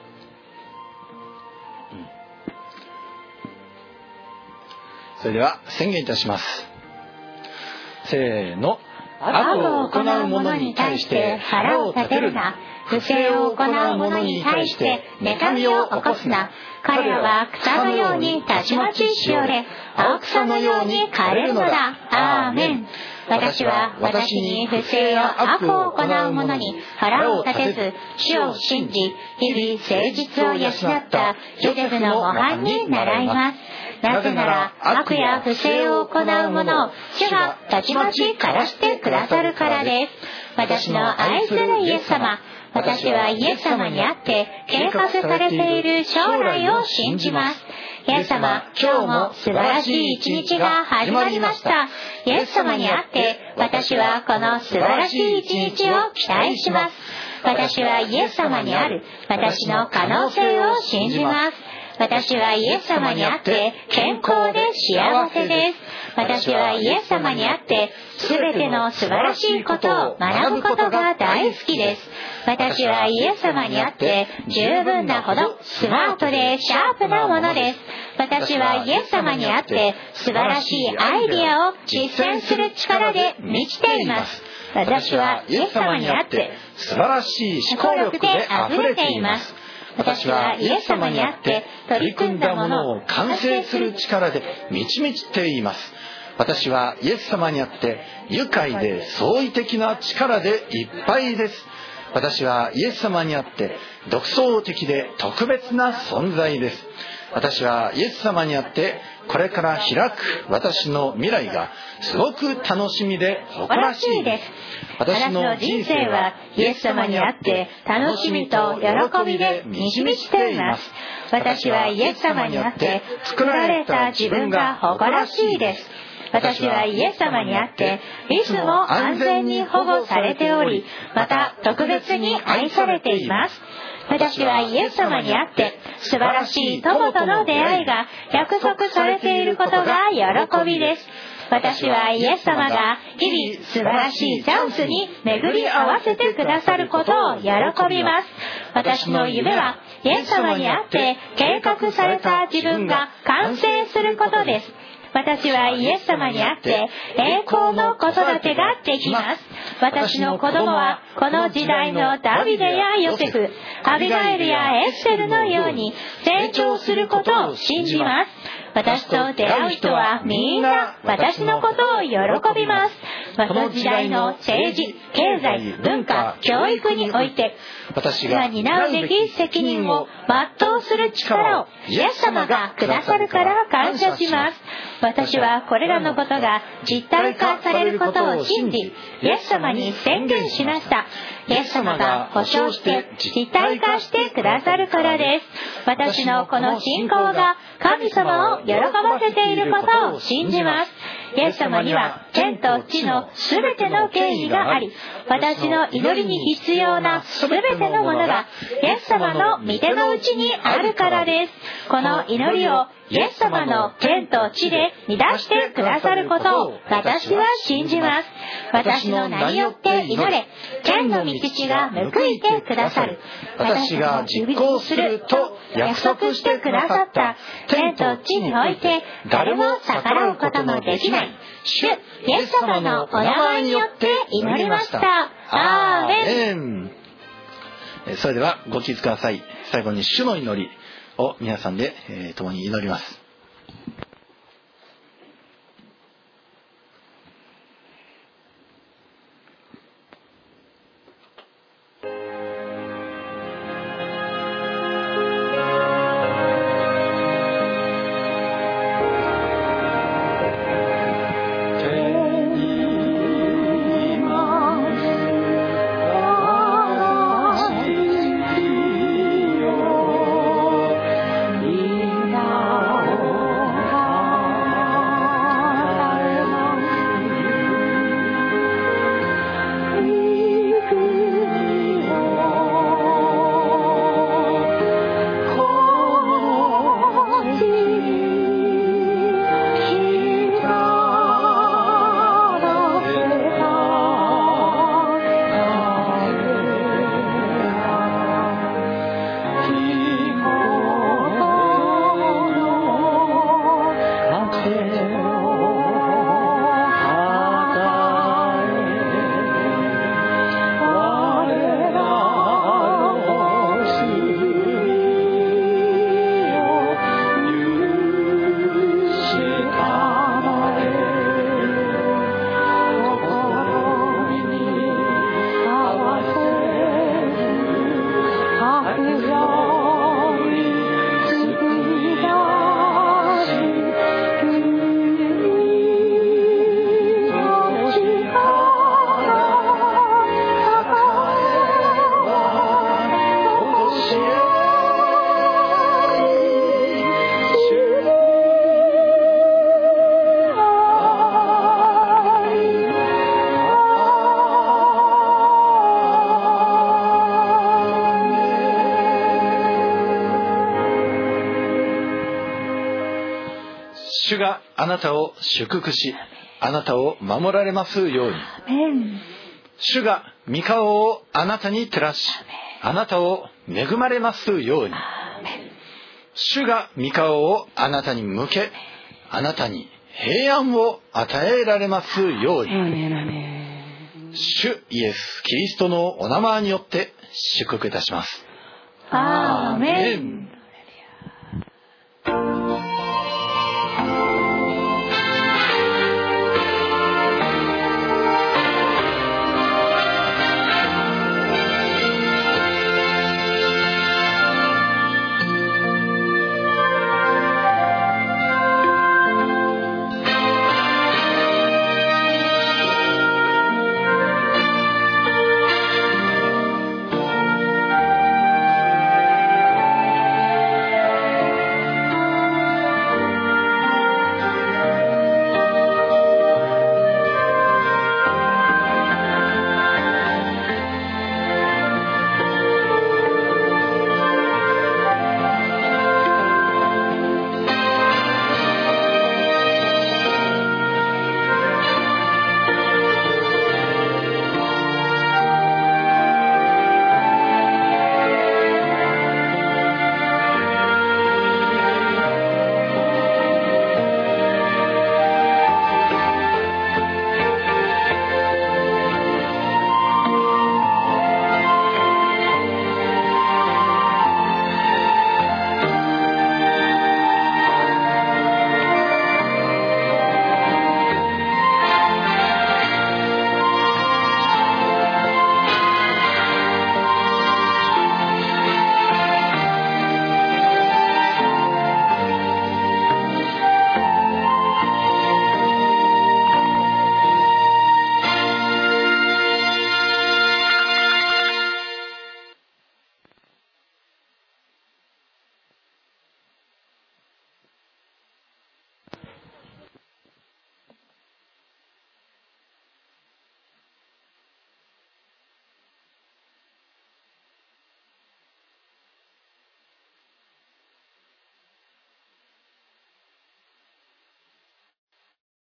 それでは宣言いたします。せーの。 悪を行う者に対して腹を立てるな。不正を行う者に対して妬みを起こすな。彼らは草のようにたちまちしおれ、青草のように枯れるのだ。アーメン。私は私に不正や悪を行う者に腹を立てず、主を信じ、日々誠実を養ったヨゼフの模範に習います。なぜなら悪や不正を行う者を主がたちまち枯らしてくださるからです。私の愛するイエス様、 私はイエス様にあって計画されている将来を信じます。イエス様、今日も素晴らしい一日が始まりました。イエス様にあって私はこの素晴らしい一日を期待します。私はイエス様にある私の可能性を信じます。私はイエス様にあって健康で幸せです。私はイエス様にあって全ての素晴らしいことを学ぶことが大好きです。私はイエス様にあって十分なほどスマートでシャープなものです。私はイエス様にあって素晴らしいアイディアを実践する力で満ちています。私はイエス様にあって素晴らしい思考力で溢れています。私はイエス様にあって取り組んだものを完成する力で満ち満ちています。私はイエス様にあって愉快で創意的な力でいっぱいです。私はイエス様にあって独創的で特別な存在です。私はイエス様にあってこれから開く私の未来がすごく楽しみで誇らしいです。 私の人生はイエス様にあって楽しみと喜びで満ち満ちています。私はイエス様にあって作られた自分が誇らしいです。私はイエス様にあっていつも安全に保護されており、また特別に愛されています。私はイエス様にあって素晴らしい友との出会いが約束されていることが喜びです。私はイエス様が日々素晴らしいチャンスに巡り合わせてくださることを喜びます。私の夢はイエス様にあって計画された自分が完成することです。私はイエス様にあって栄光の子育てができます。私の子供はこの時代のダビデやヨセフ、アビガエルやエッセルのように成長することを信じます。私と出会う人はみんな私のことを喜びます。この時代の政治、経済、文化、教育において私が担うべき責任を全うする力をイエス様がくださるから感謝します。私はこれらのことが実体化されることを信じ、イエス様に宣言しました。イエス様が保証して実体化してくださるからです。私のこの信仰が神様を喜ばせていることを信じます。イエス様には天と地のすべての権威があり、私の祈りに必要なすべてのものがイエス様の御手の内にあるからです。この祈りをイエス様の天と地で満たしてくださることを私は信じます。私の名によって祈れ、天の御口が報いてくださる。 私が実行すると約束してくださった天と地において誰も逆らうことのできない主イエス様のお名前によって祈りました。アーメン。 それではご起立ください。最後に主の祈りを皆さんで、えー、共に祈ります。 Oh 主があなたを祝福し、あなたを守られますように。主が御顔をあなたに照らし、あなたを恵まれますように。主が御顔をあなたに向け、あなたに平安を与えられますように。主イエス・キリストのお名前によって祝福いたします。 アーメン。